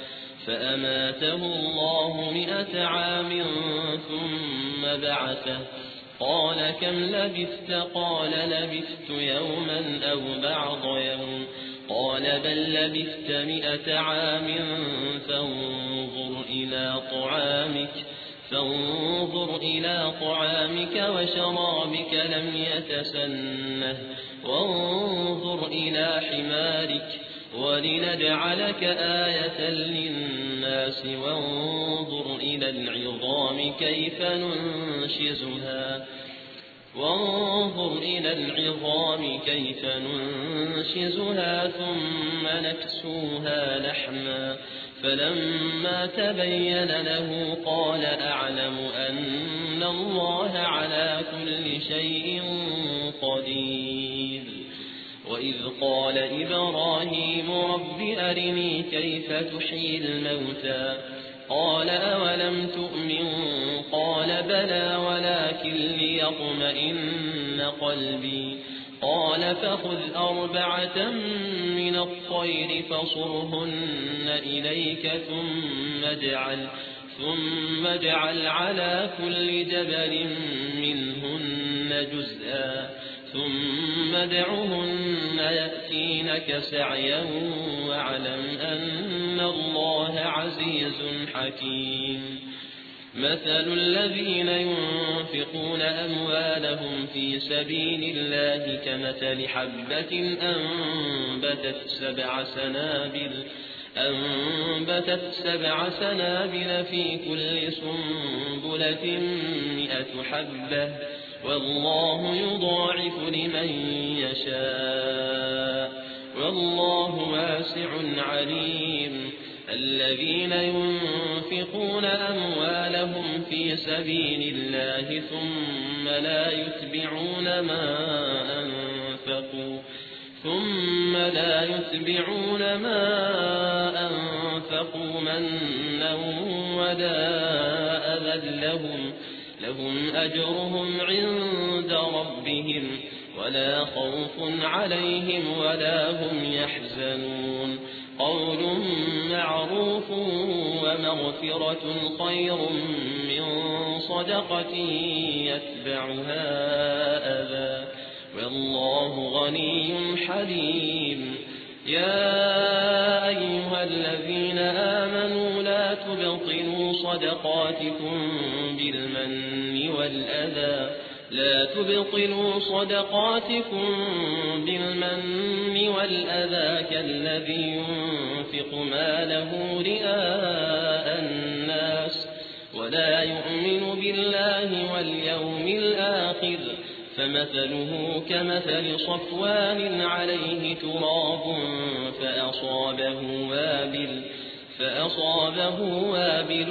فأماته الله مئة عام ثم بعثه قال كم لبثت قال لبثت يوما أو بعض يوم قال بل لبثت مئة عام فانظر إلى طعامك فانظر إلى طعامك وشرابك لم يتسنه وانظر إلى حمارك ولنجعلك آية للناس وانظر إلى العظام كيف ننشزها وانظر إلى العظام كيف ننشزها ثم نكسوها لحما فلما تبين له قال أعلم أن الله على كل شيء قدير وإذ قال إبراهيم رب أرني كيف تحيي الموتى قال أولم تؤمن قال بلى ولكن ليطمئن قلبي قال فخذ أربعة من الطير فصرهن إليك ثم اجعل ثم اجعل على كل جبل منهن جزءا ثم ادعهن يأتينك سعيا واعلم أن الله عزيز حكيم مثل الذين ينفقون أموالهم في سبيل الله كمثل حبة أنبتت سبع سنابل أنبتت سبع سنابل في كل سنبلة مئة حبة والله يضاعف لمن يشاء والله واسع عليم الذين ينفقون أموالهم في سبيل الله ثم لا يتبعون ما أنفقوا ثم لا يتبعون ما أنفقوا منا ولا أذى لهم لهم أجرهم عند ربهم ولا خوف عليهم ولا هم يحزنون قول معروف ومغفرة خير من صدقة يتبعها أذى والله غني حليم يا أيها الذين آمنوا لا تبطلوا صدقاتكم بالمن والأذى لا تبطلوا صدقاتكم بالمن والأذى كالذي ينفق ماله رئاء الناس ولا يؤمن بالله واليوم الآخر فمثله كمثل صفوان عليه تراب فأصابه وابل فأصابه وابل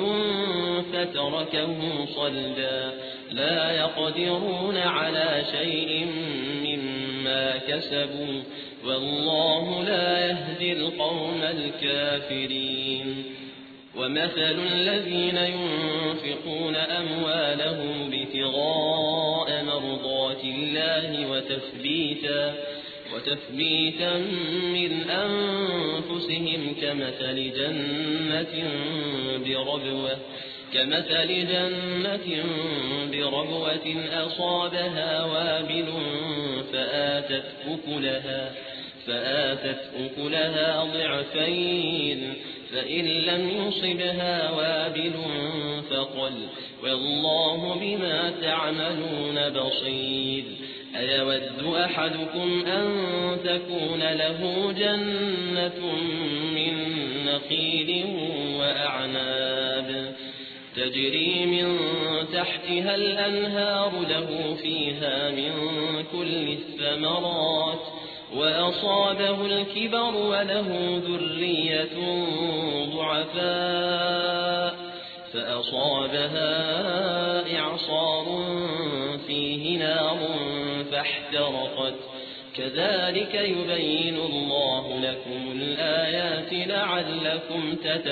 فتركه صلدا لا يقدرون على شيء مما كسبوا والله لا يهدي القوم الكافرين ومثل الذين ينفقون أموالهم ابتغاء مرضات الله وتثبيتا وتثبيتا من أنفسهم كمثل جنة بربوة كمثل جنة بربوة أصابها وابل فآتت أكلها فآتت أكلها ضعفين فإن لم يصبها وابل فقل والله بما تعملون بصير أيود أحدكم أن تكون له جنة من نخيل وأعناب تجري من تحتها الأنهار له فيها من كل الثمرات وأصابه الكبر وله ذرية ضعفاء فأصابها إعصار فيه نار فاحترقت كذلك يبين الله لكم الآيات لعلكم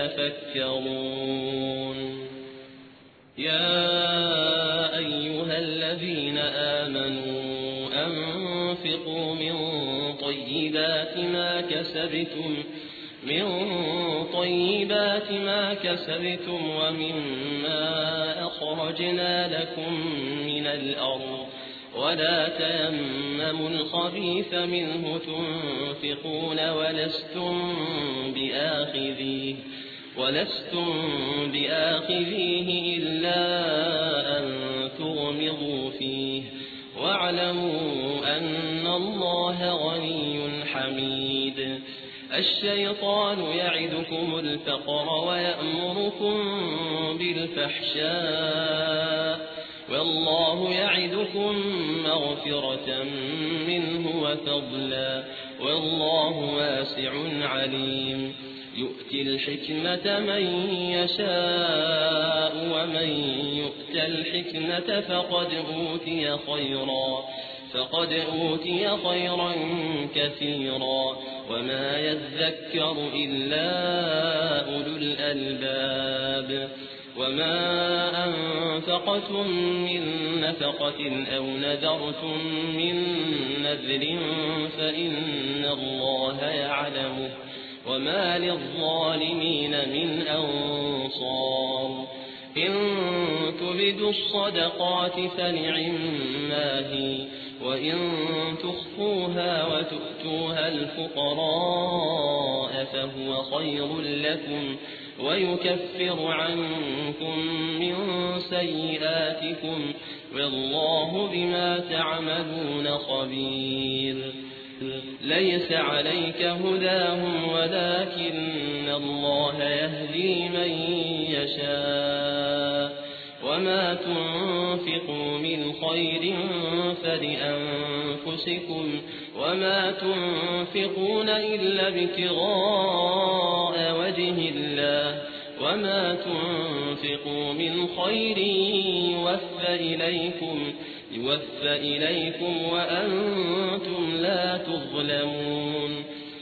تتفكرون يا أيها الذين آمنوا أنفقوا من طيبات ما كسبتم من طيبات ما كسبتم ومما أخرجنا لكم من الأرض ولا تيمموا الخبيث منه تنفقون ولستم بآخذيه ولستم بآخذيه إلا أن تغمضوا فيه واعلموا أن الله غني حميد. الشيطان يعدكم الفقر ويأمركم بالفحشاء والله يعدكم مغفرة منه وفضلا والله واسع عليم. يؤتي الحكمة من يشاء ومن يؤت الحكمة فقد أوتي خيرا فقد أوتي خيرا كثيرا وما يذكر إلا أولو الألباب. وما أنفقتم من نفقة أو نذرتم من نذر فإن الله يعلمه وما للظالمين من أنصار. إن تبدوا الصدقات فنعما هي وإن تخفوها وتؤتوها الفقراء فهو خير لكم ويكفر عنكم من سيئاتكم والله بما تعملون خبير. ليس عليك هداهم ولكن الله يهدي من يشاء وما تنفقوا من خير فلأنفسكم وما تنفقون إلا ابتغاء وجه الله وما تنفقوا من خير يوفى إليكم يوفى إليكم وأنتم لا تظلمون.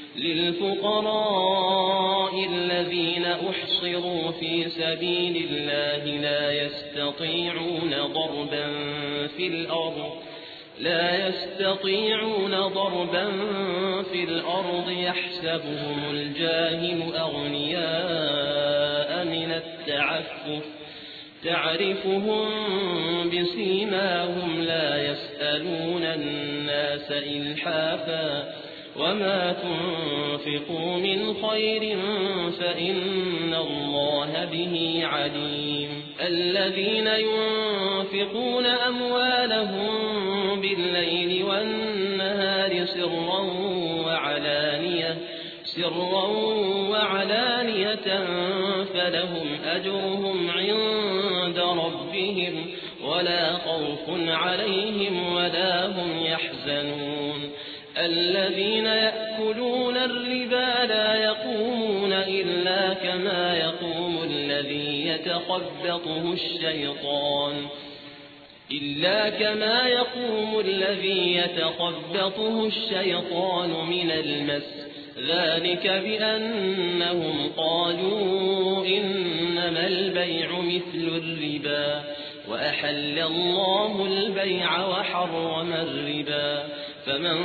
للفقراء الذين أحصروا في سبيل الله لا يستطيعون ضربا في الأرض لا يستطيعون ضربا في الأرض يحسبهم الجاهل أغنياء من التعفف تعرفهم بسيماهم لا يسألون الناس إلحافا وما تنفقوا من خير فإن الله به عليم. الذين ينفقون أموالهم بالليل والنهار سرا وعلانية سرا وعلانية فلهم أجرهم عند ربهم ولا خوف عليهم ولا هم يحزنون. الذين يأكلون الربا لا يقومون إلا كما يقوم الذي يتخبطه الشيطان إلا كما يقوم الذي يتخبطه الشيطان من المس ذلك بأنهم قالوا إنما البيع مثل الربا وأحل الله البيع وحرم الربا. فمن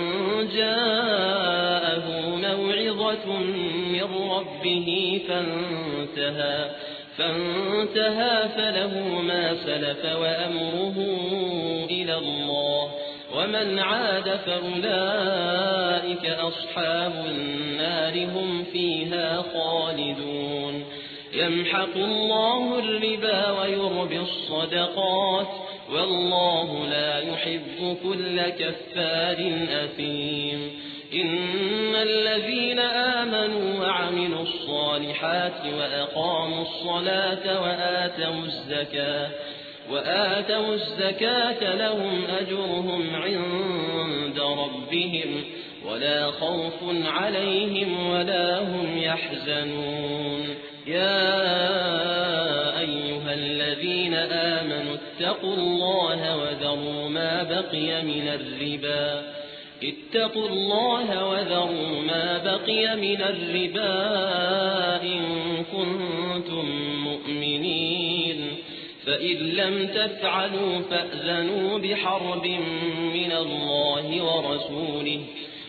جاءه موعظة من ربه فانتهى فانتهى فله ما سلف وأمره إلى الله ومن عاد فأولئك أصحاب النار هم فيها خالدون. يمحق الله الربا ويربي الصدقات والله لا يحب كل كفار أثيم. إن الذين آمنوا وعملوا الصالحات وأقاموا الصلاة وآتوا الزكاة وآتوا الزكاة لهم أجرهم عند ربهم ولا خوف عليهم ولا هم يحزنون. يا أيها الذين آمنوا اتقوا الله وذروا ما بقي من الربا اتقوا الله وذروا ما بقي من الربا إن كنتم مؤمنين فإن لم تفعلوا فأذنوا بحرب من الله ورسوله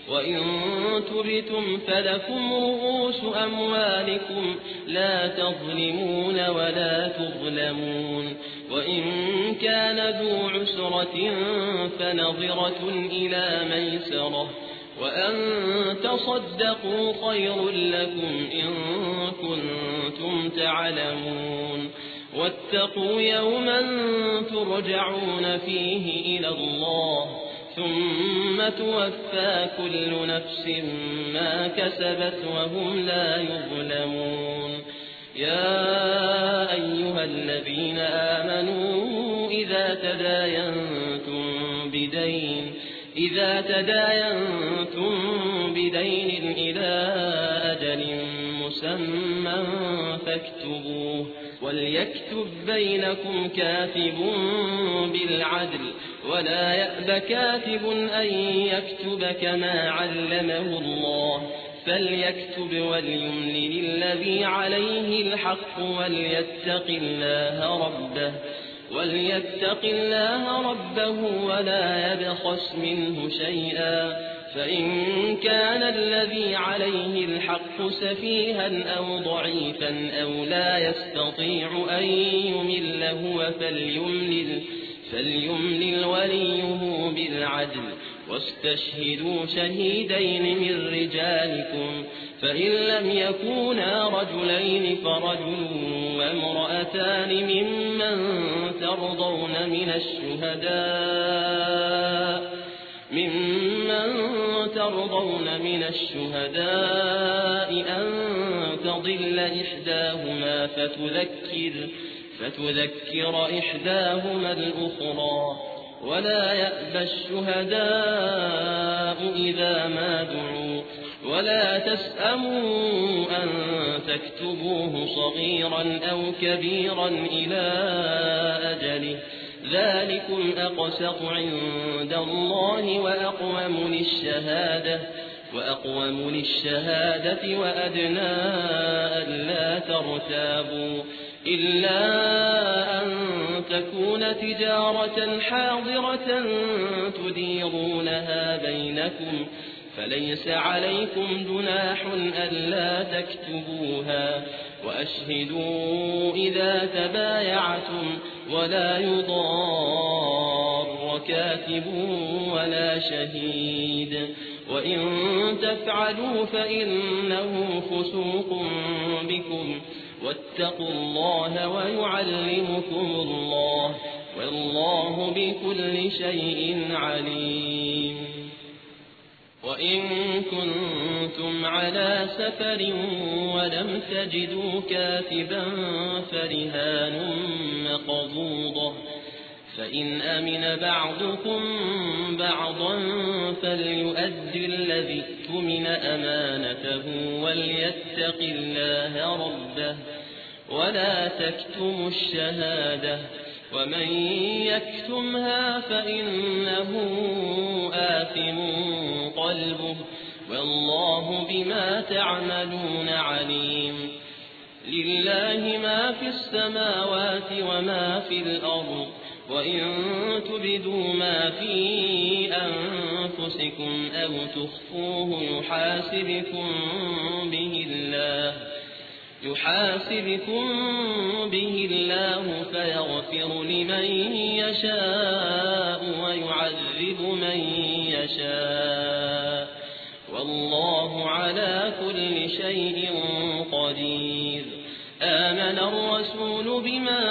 وإن تبتم فلكم رؤوس أموالكم لا تظلمون ولا تظلمون وإن كان ذو عسرة فنظرة إلى ميسرة وأن تصدقوا خير لكم إن كنتم تعلمون واتقوا يوما ترجعون فيه إلى الله ثم توفى كل نفس ما كسبت وهم لا يظلمون يا أيها الذين آمنوا إذا تداينتم بدين إذا تداينتم بدين إلى أجل مسمى فاكتبوه وليكتب بينكم كاتب بالعدل ولا يأب كاتب أن يكتب كما علمه الله فليكتب وليملل الذي عليه الحق وليتق الله ربه وليتق الله ربه ولا يبخس منه شيئا فإن كان الذي عليه الحق سفيها أو ضعيفا أو لا يستطيع أن يمل هو فليملل, فليملل وليه بالعدل واستشهدوا شهيدين من رجالكم فإن لم يكونا رجلين فرجل وامرأتان ممن ترضون من الشهداء ممن ترضون من الشهداء أن تضل إحداهما فتذكر فتذكر إحداهما الأخرى ولا يأبى الشهداء إذا ما دعوا ولا تسأموا أن تكتبوه صغيرا أو كبيرا إلى أجله ذلكم أقسط عند الله وأقوم للشهادة وأقوم للشهادة وأدنى ألا ترتابوا إلا أن تكون تجارة حاضرة تديرونها بينكم فليس عليكم جناح ألا تكتبوها وأشهدوا إذا تبايعتم ولا يضار كاتب ولا شهيد وإن تفعلوا فإنه فسوق بكم واتقوا الله ويعلمكم الله والله بكل شيء عليم وإن كنتم على سفر ولم تجدوا كاتبا فرهان مقبوضة فإن أمن بعضكم بعضا فليؤدي الذي اؤتمن أمانته وليتق الله ربه ولا تكتموا الشهادة ومن يكتمها فإنه آثم قلبه والله بما تعملون عليم لله ما في السماوات وما في الأرض وإن تبدوا ما في أنفسكم أو تخفوه يحاسبكم به الله يحاسبكم به الله فيغفر لمن يشاء ويعذب من يشاء والله على كل شيء قدير آمن الرسول بما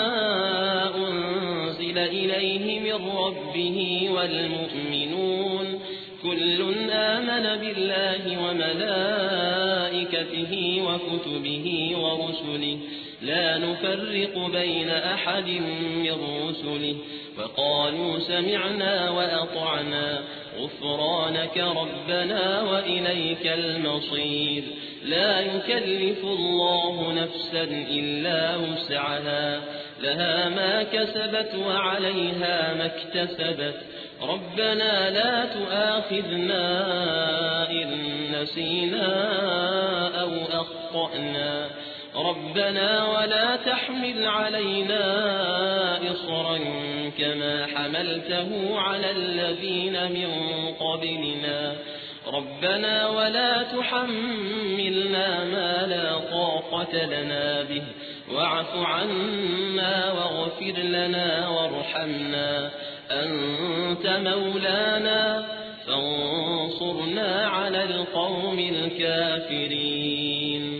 أنزل إليه من ربه والمؤمنون كل آمن بالله وملائكته وكتبه ورسله لا نفرق بين أحد من رسله وقالوا سمعنا وأطعنا غفرانك ربنا وإليك المصير لا يكلف الله نفسا إلا وسعها لها ما كسبت وعليها ما اكتسبت ربنا لا تؤاخذنا إن نسينا أو أخطأنا ربنا ولا تحمل علينا إصرا كما حملته على الذين من قبلنا ربنا ولا تحملنا ما لا طاقة لنا به واعف عنا واغفر لنا وارحمنا أنت مولانا فانصرنا على القوم الكافرين